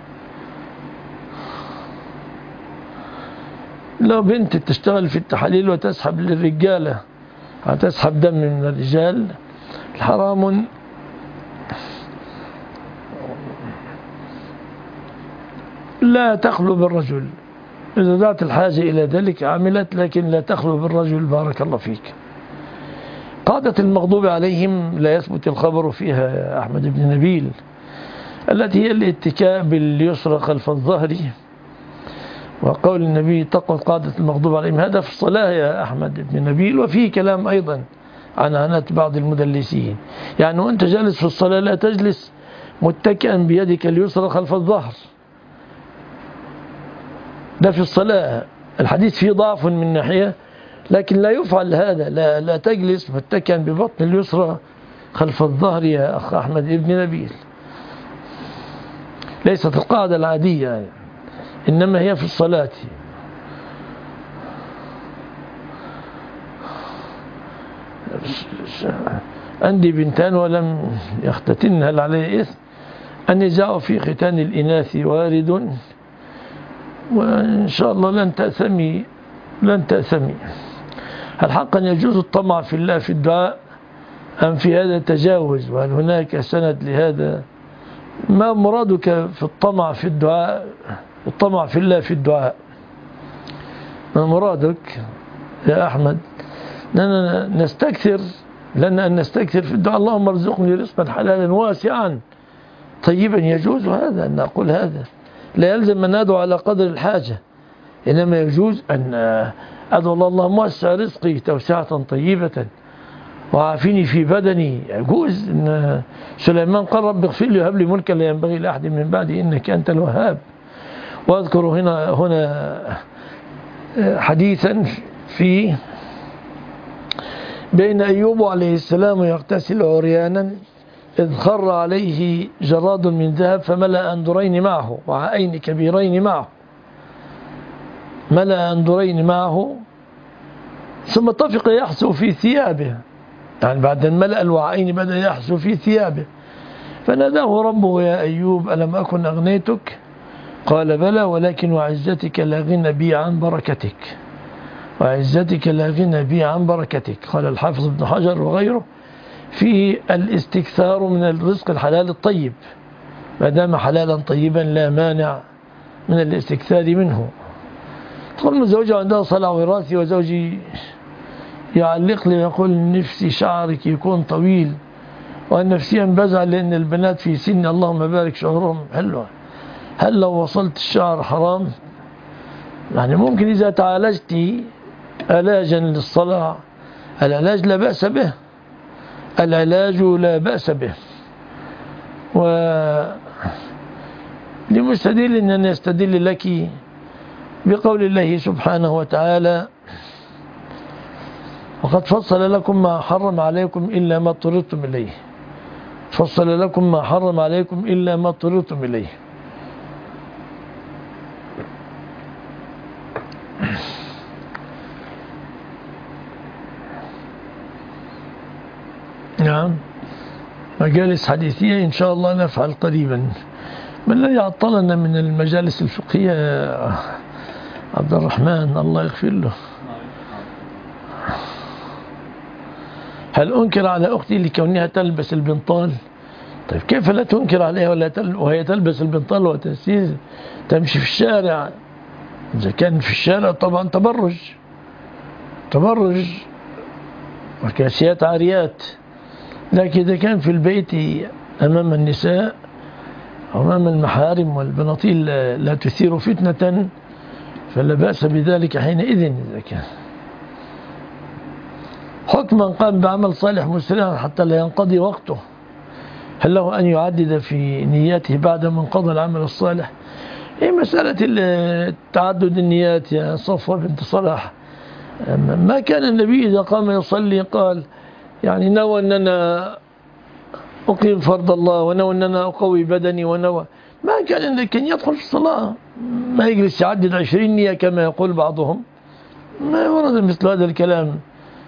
لو بنت تشتغل في التحاليل وتسحب للرجالة، هتسحب دم من الرجال، الحرام لا تخلو بالرجل، إذا دعت الحاجة إلى ذلك عملت، لكن لا تخلو بالرجل. بارك الله فيك. قادة المغضوب عليهم لا يثبت الخبر فيها أحمد بن نبيل، التي هي الاتكاء باليسرى خلف الظهر، وقول النبي تقوى قادة المغضوب عليهم، هذا في الصلاة يا أحمد بن نبيل. وفيه كلام أيضا عن عنات بعض المدلسين، يعني وأنت جالس في الصلاة لا تجلس متكئا بيدك اليسرى خلف الظهر، ده في الصلاة. الحديث فيه ضعف من ناحية، لكن لا يفعل هذا، لا تجلس متكئا ببطن اليسرى خلف الظهر يا أخ أحمد بن نبيل، ليست القاعدة العادية يعني. إنما هي في الصلاة. عندي بنتان ولم يختتن، هل عليه إثم؟ النزاع في ختان الإناث وارد، وإن شاء الله لن تأثمي. هل حقا يجوز الطمع في الله في الدعاء أم في هذا تجاوز؟ وهل هناك سند لهذا؟ ما مرادك في الطمع في الدعاء، الطمع في الله في الدعاء؟ ما مرادك يا أحمد؟ لأننا نستكثر، لأن أن نستكثر في الدعاء اللهم ارزقني رزقا حلالا واسعا طيبا، يجوز هذا أن نقول هذا، لا يلزم أن ندعو على قدر الحاجة، إنما يجوز أن أدعو الله اللهم وسع رزقي توسعة طيبة وعافيني في بدني. يجوز. أن سليمان قال رب اغفر لي وهب لي ملكا لا ينبغي لأحد من بعدي إنك أنت الوهاب. وأذكر هنا حديثا في بين أيوب عليه السلام يغتسل عريانا إذ خر عليه جراد من ذهب فملأ أندرين معه وعاءين كبيرين معه، ملأ أندرين معه ثم طفق يحسو في ثيابه، يعني بعد أن ملأ الوعاءين بدأ يحسو في ثيابه، فناداه ربه يا أيوب ألم أكن أغنيتك؟ قال بلى ولكن وعزتك لا غنى بي عن بركتك، وعزتك لا غنى بي عن بركتك. قال الحافظ ابن حجر وغيره فيه الاستكثار من الرزق الحلال الطيب، ما دام حلالا طيبا لا مانع من الاستكثار منه. تقول زوجي عندها صلع وراثي وزوجي يعلق لي يقول نفسي شعرك يكون طويل، وأن نفسيا بزعل لأن البنات في سن اللهم بارك شعورهم حلوة. هل لو وصلت الشعر حرام؟ يعني ممكن إذا تعالجت علاجا للصلع، العلاج لا بأس به، العلاج لا بأس به. ولمستدل أن يستدل لك بقول الله سبحانه وتعالى وقد فصل لكم ما حرم عليكم إلا ما اضطررتم إليه، فصل لكم ما حرم عليكم إلا ما اضطررتم إليه. نعم، مجالس حديثية إن شاء الله نفعل قريبا. ما الذي يعطلنا من المجالس الفقهية يا عبد الرحمن الله يغفر له؟ هل أنكر على أختي لكونها تلبس البنطال؟ طيب كيف لا تنكر عليها وهي تلبس البنطال وتسير تمشي في الشارع؟ إذا كان في الشارع طبعا تبرج وكاسيات عاريات، لكن إذا كان في البيت أمام النساء أو أمام المحارم والبناطيل لا تثير فتنة فلا بأس بذلك حينئذ. إذا كان حكما قام بعمل صالح مسرعا حتى لا ينقضي وقته، هل له أن يعدد في نياته بعد ما انقضى العمل الصالح؟ هي مسألة تعدد النيات يا صفوة بنت صلاح. ما كان النبي إذا قام يصلي قال يعني نوى أن أنا أقيم فرض الله ونوى أن أنا أقوي بدني ونوى، ما كان يدخل في الصلاة ما يجلس يعدد 20 نية كما يقول بعضهم، ما ورد مثل هذا الكلام.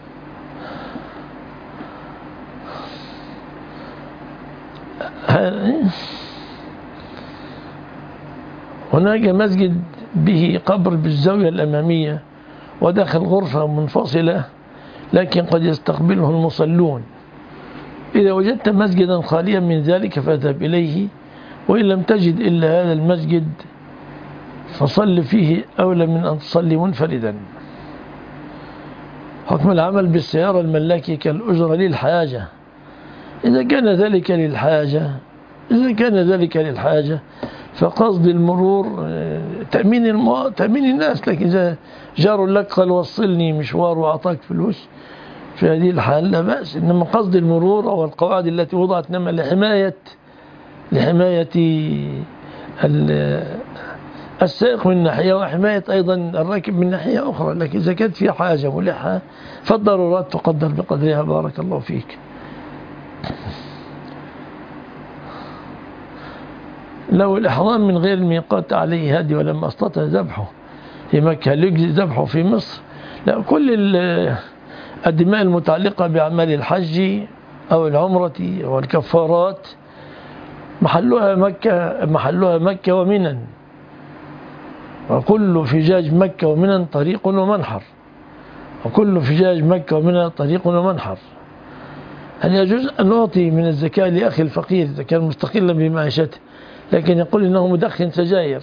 هناك مسجد به قبر بالزاوية الأمامية وداخل غرفة منفصلة لكن قد يستقبله المصلون. إذا وجدت مسجدا خاليا من ذلك فاذهب إليه، وإن لم تجد إلا هذا المسجد فصل فيه أولى من أن تصلي منفردا. حكم العمل بالسيارة الملاكي كالأجرة للحاجة. إذا كان ذلك للحاجة فقصد المرور تأمين الناس، لكن إذا جار لك قال وصلني مشوار وأعطاك فلوس في هذه الحال لا بأس. إنما قصد المرور أو القواعد التي وضعت إنما لحماية السائق من ناحية وحماية أيضا الراكب من ناحية أخرى، لكن إذا كانت في حاجة ملحة فالضرورات تقدر بقدرها. بارك الله فيك. لو الإحرام من غير الميقات عليه هدي ولم أستطع ذبحه في مكة هل يجزي ذبحه في مصر؟ لا، كل الدماء المتعلقة بأعمال الحج أو العمرة والكفارات محلها مكة ومنى، وكل فجاج مكة ومنى طريق ومنحر، هل يجوز أن نعطي من الزكاة لأخي الفقير إذا كان مستقلا بمعيشته لكن يقول إنه مدخن سجاير؟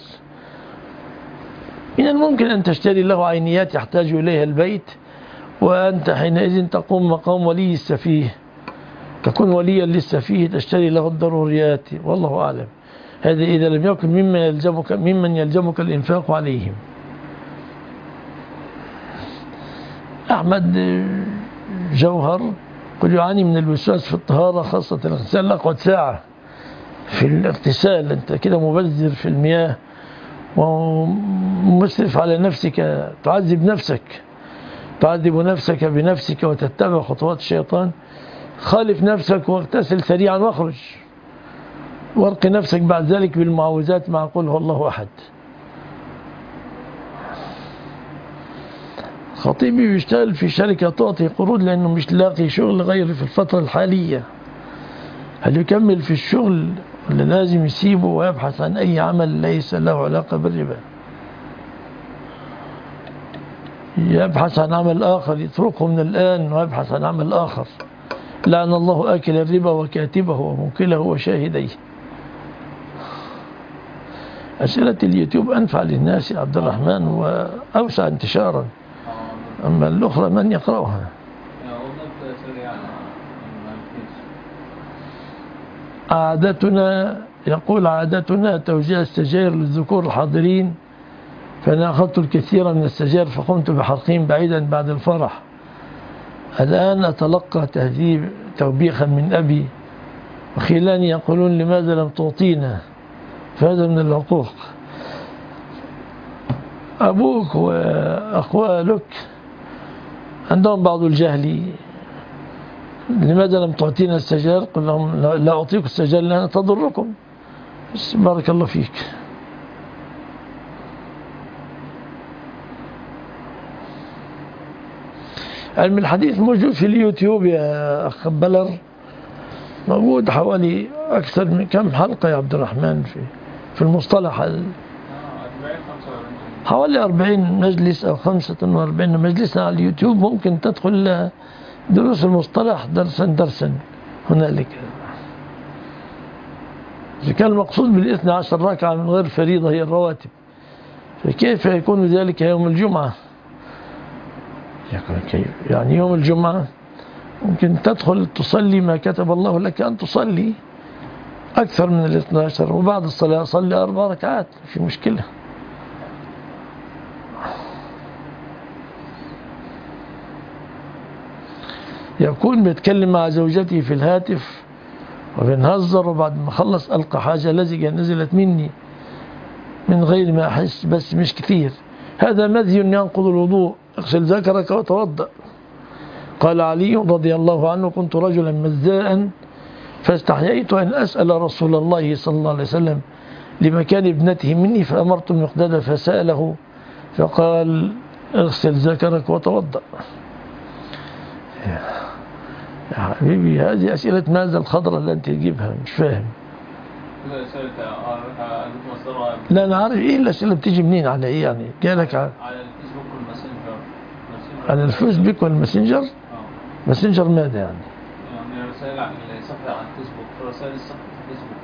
من الممكن أن تشتري له عينيات يحتاج إليها البيت، وأنت حينئذ تقوم مقام ولي السفيه، تكون وليا للسفيه تشتري له الضروريات، والله أعلم. هذا إذا لم يكن ممن يلزمك الإنفاق عليهم. أحمد جوهر قد يعاني من الوسواس في الطهارة خاصة الاغتسال، أقعد ساعة في الاغتسال، أنت كده مبذر في المياه ومسرف على نفسك، تعذب نفسك بنفسك وتتبع خطوات الشيطان. خالف نفسك واغتسل سريعا واخرج، وارق نفسك بعد ذلك بالمعوذات مع قل هو الله أحد. خطيبي بيشتغل في شركة تعطي قروض لأنه مش لاقي شغل غير في الفترة الحالية، هل يكمل في الشغل ولا لازم يسيبه ويبحث عن أي عمل ليس له علاقة بالربا؟ يبحث عن عمل آخر، يتركه من الآن ويبحث عن عمل آخر. لعن الله آكل الربا وكاتبه وموكله وشاهديه. أسئلة اليوتيوب أنفع للناس يا عبد الرحمن وأوسع انتشارا، أما الأخرى من يقرأها؟ عادتنا توزيع السجائر للذكور الحاضرين، فأنا أخذت الكثير من السجائر فقمت بحرقهم بعيدا بعد الفرح. الآن أتلقى توبيخا من أبي وخلاني يقولون لماذا لم تعطينا، فهذا من العقوق. أبوك وأخوالك عندهم بعض الجهل، لماذا لم تعطينا السجائر؟ قل لهم لا أعطيك السجائر لأنها تضركم. بارك الله فيك. علم الحديث موجود في اليوتيوب يا أخ بلر، موجود حوالي أكثر من كم حلقة يا عبد الرحمن في المصطلح، حوالي 40 مجلس أو 45 مجلسا على اليوتيوب. ممكن تدخل دروس المصطلح درسا هنالك. إذا كان المقصود بالاثنى عشر ركعة من غير فريضة هي الرواتب، فكيف يكون ذلك يوم الجمعة؟ يعني يوم الجمعة ممكن تدخل تصلي ما كتب الله لك أن تصلي أكثر من الاثنى عشر، وبعد الصلاة صلي 4 ركعات في مشكلة. يكون بيتكلم مع زوجتي في الهاتف وبنهزر، وبعد ما خلص ألقى حاجة لزجة نزلت مني من غير ما أحس، بس مش كثير. هذا مذي ينقض الوضوء، اغسل ذكرك وتوضأ. قال علي رضي الله عنه: كنت رجلا مذاء فاستحييت أن أسأل رسول الله صلى الله عليه وسلم لمكان ابنته مني، فأمرت المقداد فسأله فقال: اغسل ذكرك وتوضأ. يا حبيبي هذه أسئلة ماذا الخضرة اللي أنت تجيبها؟ مش فاهم. لا أنا عارف إيه الأسئلة بتيجي منين، على إيه يعني؟ جالك على الفيسبوك والماسنجر. على الفيسبوك والماسنجر؟ ماسنجر ماذا يعني؟ يعني رسائل على الصفحة على الفيسبوك، رسائل الصفحة على الفيسبوك.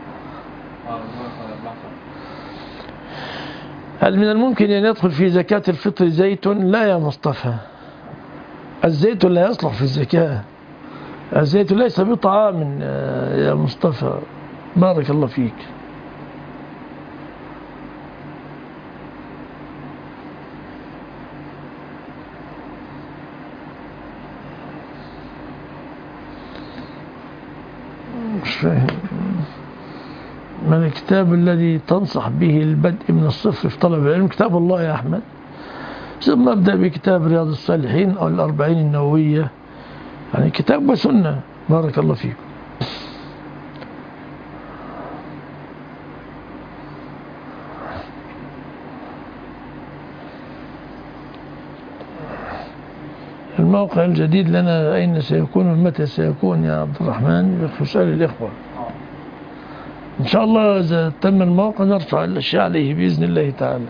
هل من الممكن أن يدخل في زكاة الفطر زيت؟ لا يا مصطفى، الزيت لا يصلح في الزكاة، الزيت ليس بطعام يا مصطفى، بارك الله فيك. مش فاهم. من الكتاب الذي تنصح به البدء من الصفر في طلب العلم؟ كتاب الله يا أحمد، ثم أبدأ بكتاب رياض الصالحين أو الأربعين النووية، يعني كتاب وسنة. بارك الله فيكم. الموقع الجديد لنا أين سيكون ومتى سيكون يا عبد الرحمن؟ بخصوصال الإخوة إن شاء الله إذا تم الموقع نرفع الأشياء عليه بإذن الله تعالى.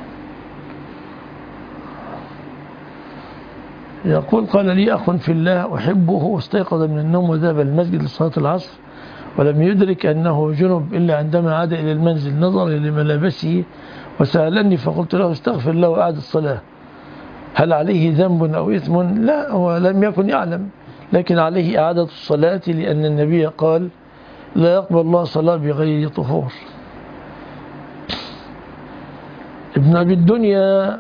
يقول: قال لي أخ في الله أحبه واستيقظ من النوم وذهب المسجد لصلاة العصر ولم يدرك أنه جنب إلا عندما عاد إلى المنزل، نظر لملابسه وسألني فقلت له: استغفر الله وأعد الصلاة، هل عليه ذنب أو إثم؟ لا، هو لم يكن يعلم، لكن عليه إعادة الصلاة، لأن النبي قال: لا يقبل الله صلاة بغير طهور. ابن أبي الدنيا،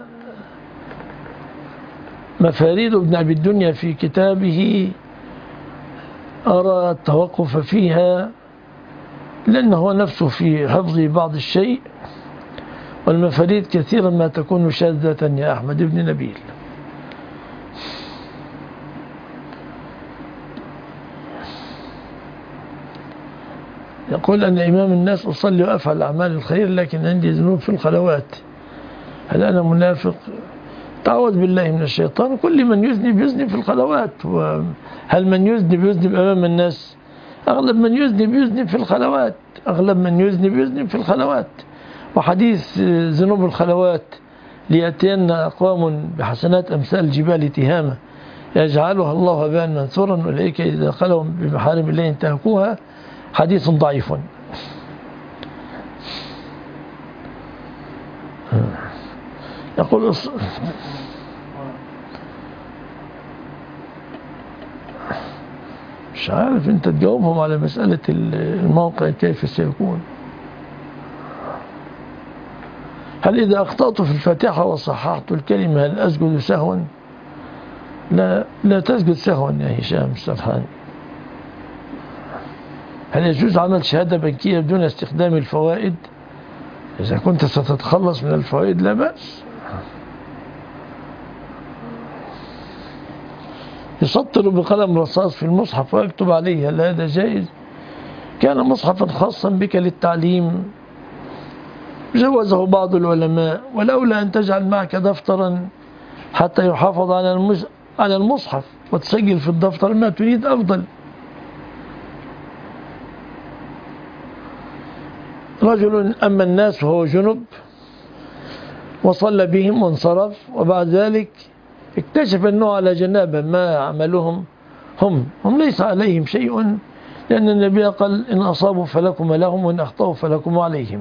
مفاريد ابن أبي الدنيا في كتابه أرى التوقف فيها، لأنه نفسه في حفظ بعض الشيء، والمفاريد كثيرا ما تكون شاذة يا أحمد بن نبيل. يقول: أن إمام الناس أصلي وأفعل أعمال الخير لكن عندي ذنوب في الخلوات، هل أنا منافق؟ تعوذ بالله من الشيطان. كل من يذنب يذنب في الخلوات، وهل من يذنب يذنب أمام الناس؟ أغلب من يذنب يذنب في الخلوات، أغلب من يذنب يذنب في الخلوات. وحديث ذنوب الخلوات: ليأتين أقوام بحسنات أمثال جبال تهامة يجعلها الله هباء منثورا، أولئك إذا خلوا بمحارم الله انتهكوها، حديث ضعيف. يقول: مش عارف أنت تجاوبهم على مسألة الموقع كيف سيكون. هل إذا أخطأت في الفاتحة وصححت الكلمة هل أسجد سهوا؟ لا تسجد سهوا يا هشام السرحاني. هل يجوز عمل شهادة بنكية بدون استخدام الفوائد؟ إذا كنت ستتخلص من الفوائد لا بأس. يسطر بقلم رصاص في المصحف ويكتب عليه، هل هذا جائز؟ كان مصحفا خاصا بك للتعليم جوزه بعض العلماء، ولولا أن تجعل معك دفترا حتى يحافظ على المصحف وتسجل في الدفتر ما تريد أفضل. رجل أما الناس وهو جنب وصلى بهم وانصرف، وبعد ذلك اكتشف أنه على جنابه، ما عملهم هم ليس عليهم شيء لأن النبي قال إن أصابوا فلكم لهم وإن أخطأوا فلكم عليهم.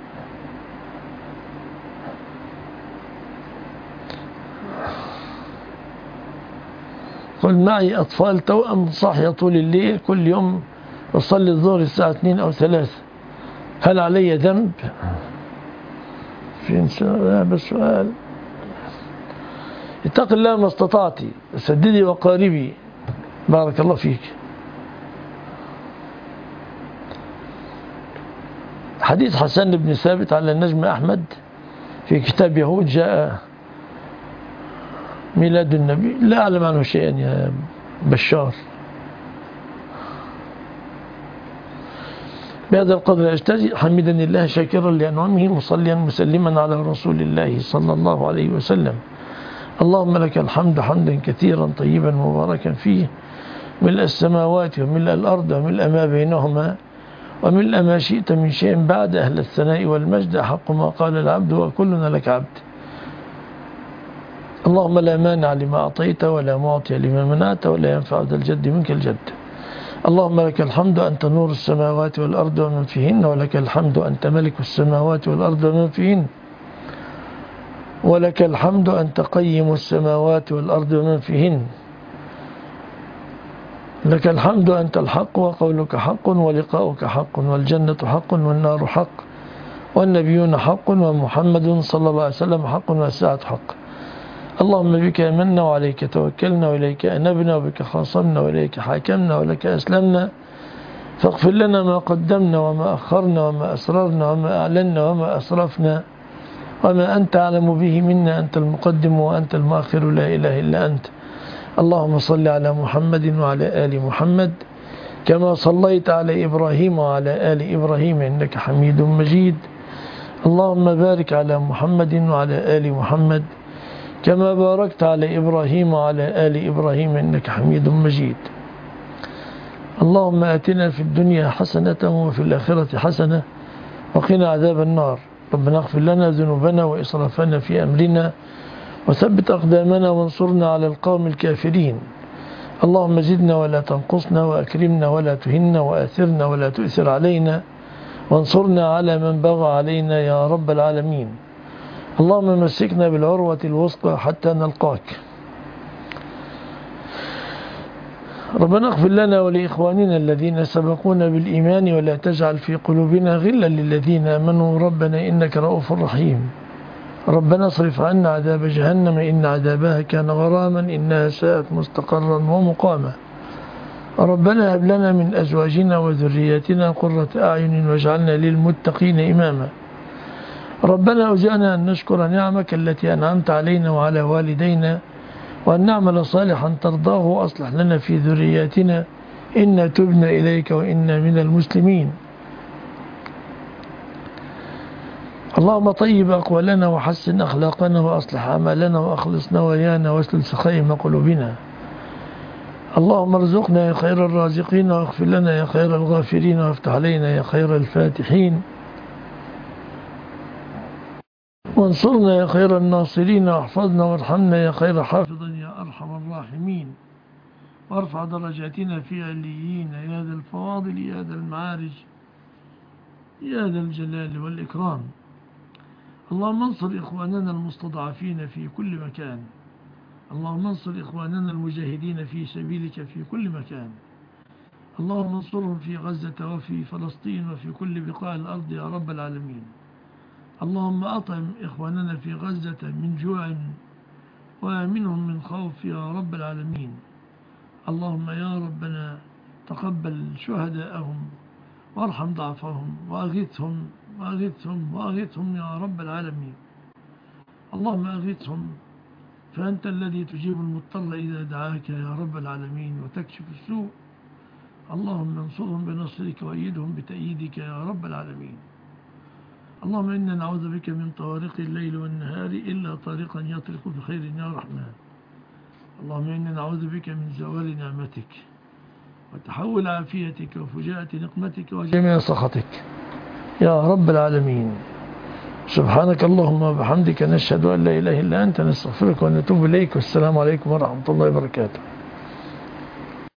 قل معي أطفال توأم صاحية طول الليل كل يوم أصلي الظهر الساعة 2 أو 3، هل علي ذنب؟ فين بس سؤال. اتق الله ما استطعت، سددي وقاربي، بارك الله فيك. حديث حسن بن ثابت على النجم أحمد في كتاب يهود جاء ميلاد النبي، لا أعلم عنه شيئا يا بشار. بهذا القدر أجتزي، حمدا الله شاكرا لأنعمه، مصليا مسلما على رسول الله صلى الله عليه وسلم. اللهم لك الحمد حمدا كثيرا طيبا مباركا فيه، ملء السماوات وملء الأرض وملء ما بينهما وملء ما شئت من شيء بعد، أهل الثناء والمجد، حق ما قال العبد وكلنا لك عبد. اللهم لا مانع لما أعطيت ولا معطي لما منعت ولا ينفع ذا الجد منك الجد. اللهم لك الحمد أنت نور السماوات والأرض ومن فيهن، ولك الحمد أنت ملك السماوات والأرض ومن فيهن، ولك الحمد أنت قيم السماوات والأرض ومن فيهن، لك الحمد أنت الحق وقولك حق ولقاؤك حق والجنة حق والنار حق والنبيون حق ومحمد صلى الله عليه وسلم حق والساعة حق. اللهم بك آمنا وعليك توكلنا وإليك أنبنا وبك خاصمنا وإليك حاكمنا ولك أسلمنا، فاغفر لنا ما قدمنا وما أخرنا وما أسررنا وما أعلنا وما أسرفنا وما أنت أعلم به منا، أنت المقدم وأنت المؤخر لا إله إلا أنت. اللهم صل على محمد وعلى آل محمد كما صليت على إبراهيم وعلى آل إبراهيم إنك حميد مجيد. اللهم بارك على محمد وعلى آل محمد كما باركت على إبراهيم وعلى آل إبراهيم إنك حميد مجيد. اللهم آتنا في الدنيا حسنة وفي الآخرة حسنة وقنا عذاب النار. ربنا اغفر لنا ذنوبنا وإسرافنا في أمرنا وثبت أقدامنا وانصرنا على القوم الكافرين. اللهم زدنا ولا تنقصنا وأكرمنا ولا تهنا وآثرنا ولا تؤثر علينا وانصرنا على من بغى علينا يا رب العالمين. اللهم مسكنا بالعروة الوثقى حتى نلقاك. ربنا اغفر لنا ولإخواننا الذين سبقونا بالإيمان ولا تجعل في قلوبنا غلا للذين آمنوا ربنا إنك رؤوف رحيم. ربنا اصرف عنا عذاب جهنم إن عذابها كان غراما إنها ساءت مستقرا ومقاما. ربنا هب لنا من أزواجنا وذرياتنا قرة أعين واجعلنا للمتقين إماما. ربنا أوزعنا أن نشكر نعمك التي أنعمت علينا وعلى والدينا وأن نعمل صالحا ترضاه وأصلح لنا في ذرياتنا إنا تبنا إليك وإنا من المسلمين. اللهم طيب أقوالنا وحسن أخلاقنا وأصلح أعمالنا وأخلص نوايانا واسلل سخائم قلوبنا. اللهم ارزقنا يا خير الرازقين واغفر لنا يا خير الغافرين وافتح علينا يا خير الفاتحين وانصرنا يا خير الناصرين واحفظنا وارحمنا يا خير حافظ يا أرحم الراحمين. وارفع درجاتنا في عليين يا ذا الفواضل يا ذا المعارج يا ذا الجلال والإكرام. اللهم انصر إخواننا المستضعفين في كل مكان. اللهم انصر إخواننا المجاهدين في سبيلك في كل مكان. اللهم انصرهم في غزة وفي فلسطين وفي كل بقاع الأرض يا رب العالمين. اللهم أطعم إخواننا في غزة من جوع وآمنهم من خوف يا رب العالمين. اللهم يا ربنا تقبل شهداءهم وارحم ضعفهم وأغثهم وأغثهم وأغثهم يا رب العالمين. اللهم أغثهم فأنت الذي تجيب المضطر إذا دعاك يا رب العالمين وتكشف السوء. اللهم انصرهم بنصرك وأيدهم بتأييدك يا رب العالمين. اللهم إنا نعوذ بك من طوارق الليل والنهار إلا طارقا يطرق بخير يا رحمن. اللهم إنا نعوذ بك من زوال نعمتك وتحول عافيتك وفجاءة نقمتك وجميع سخطك يا رب العالمين. سبحانك اللهم وبحمدك نشهد أن لا إله إلا أنت نستغفرك ونتوب إليك والسلام عليكم ورحمة الله وبركاته.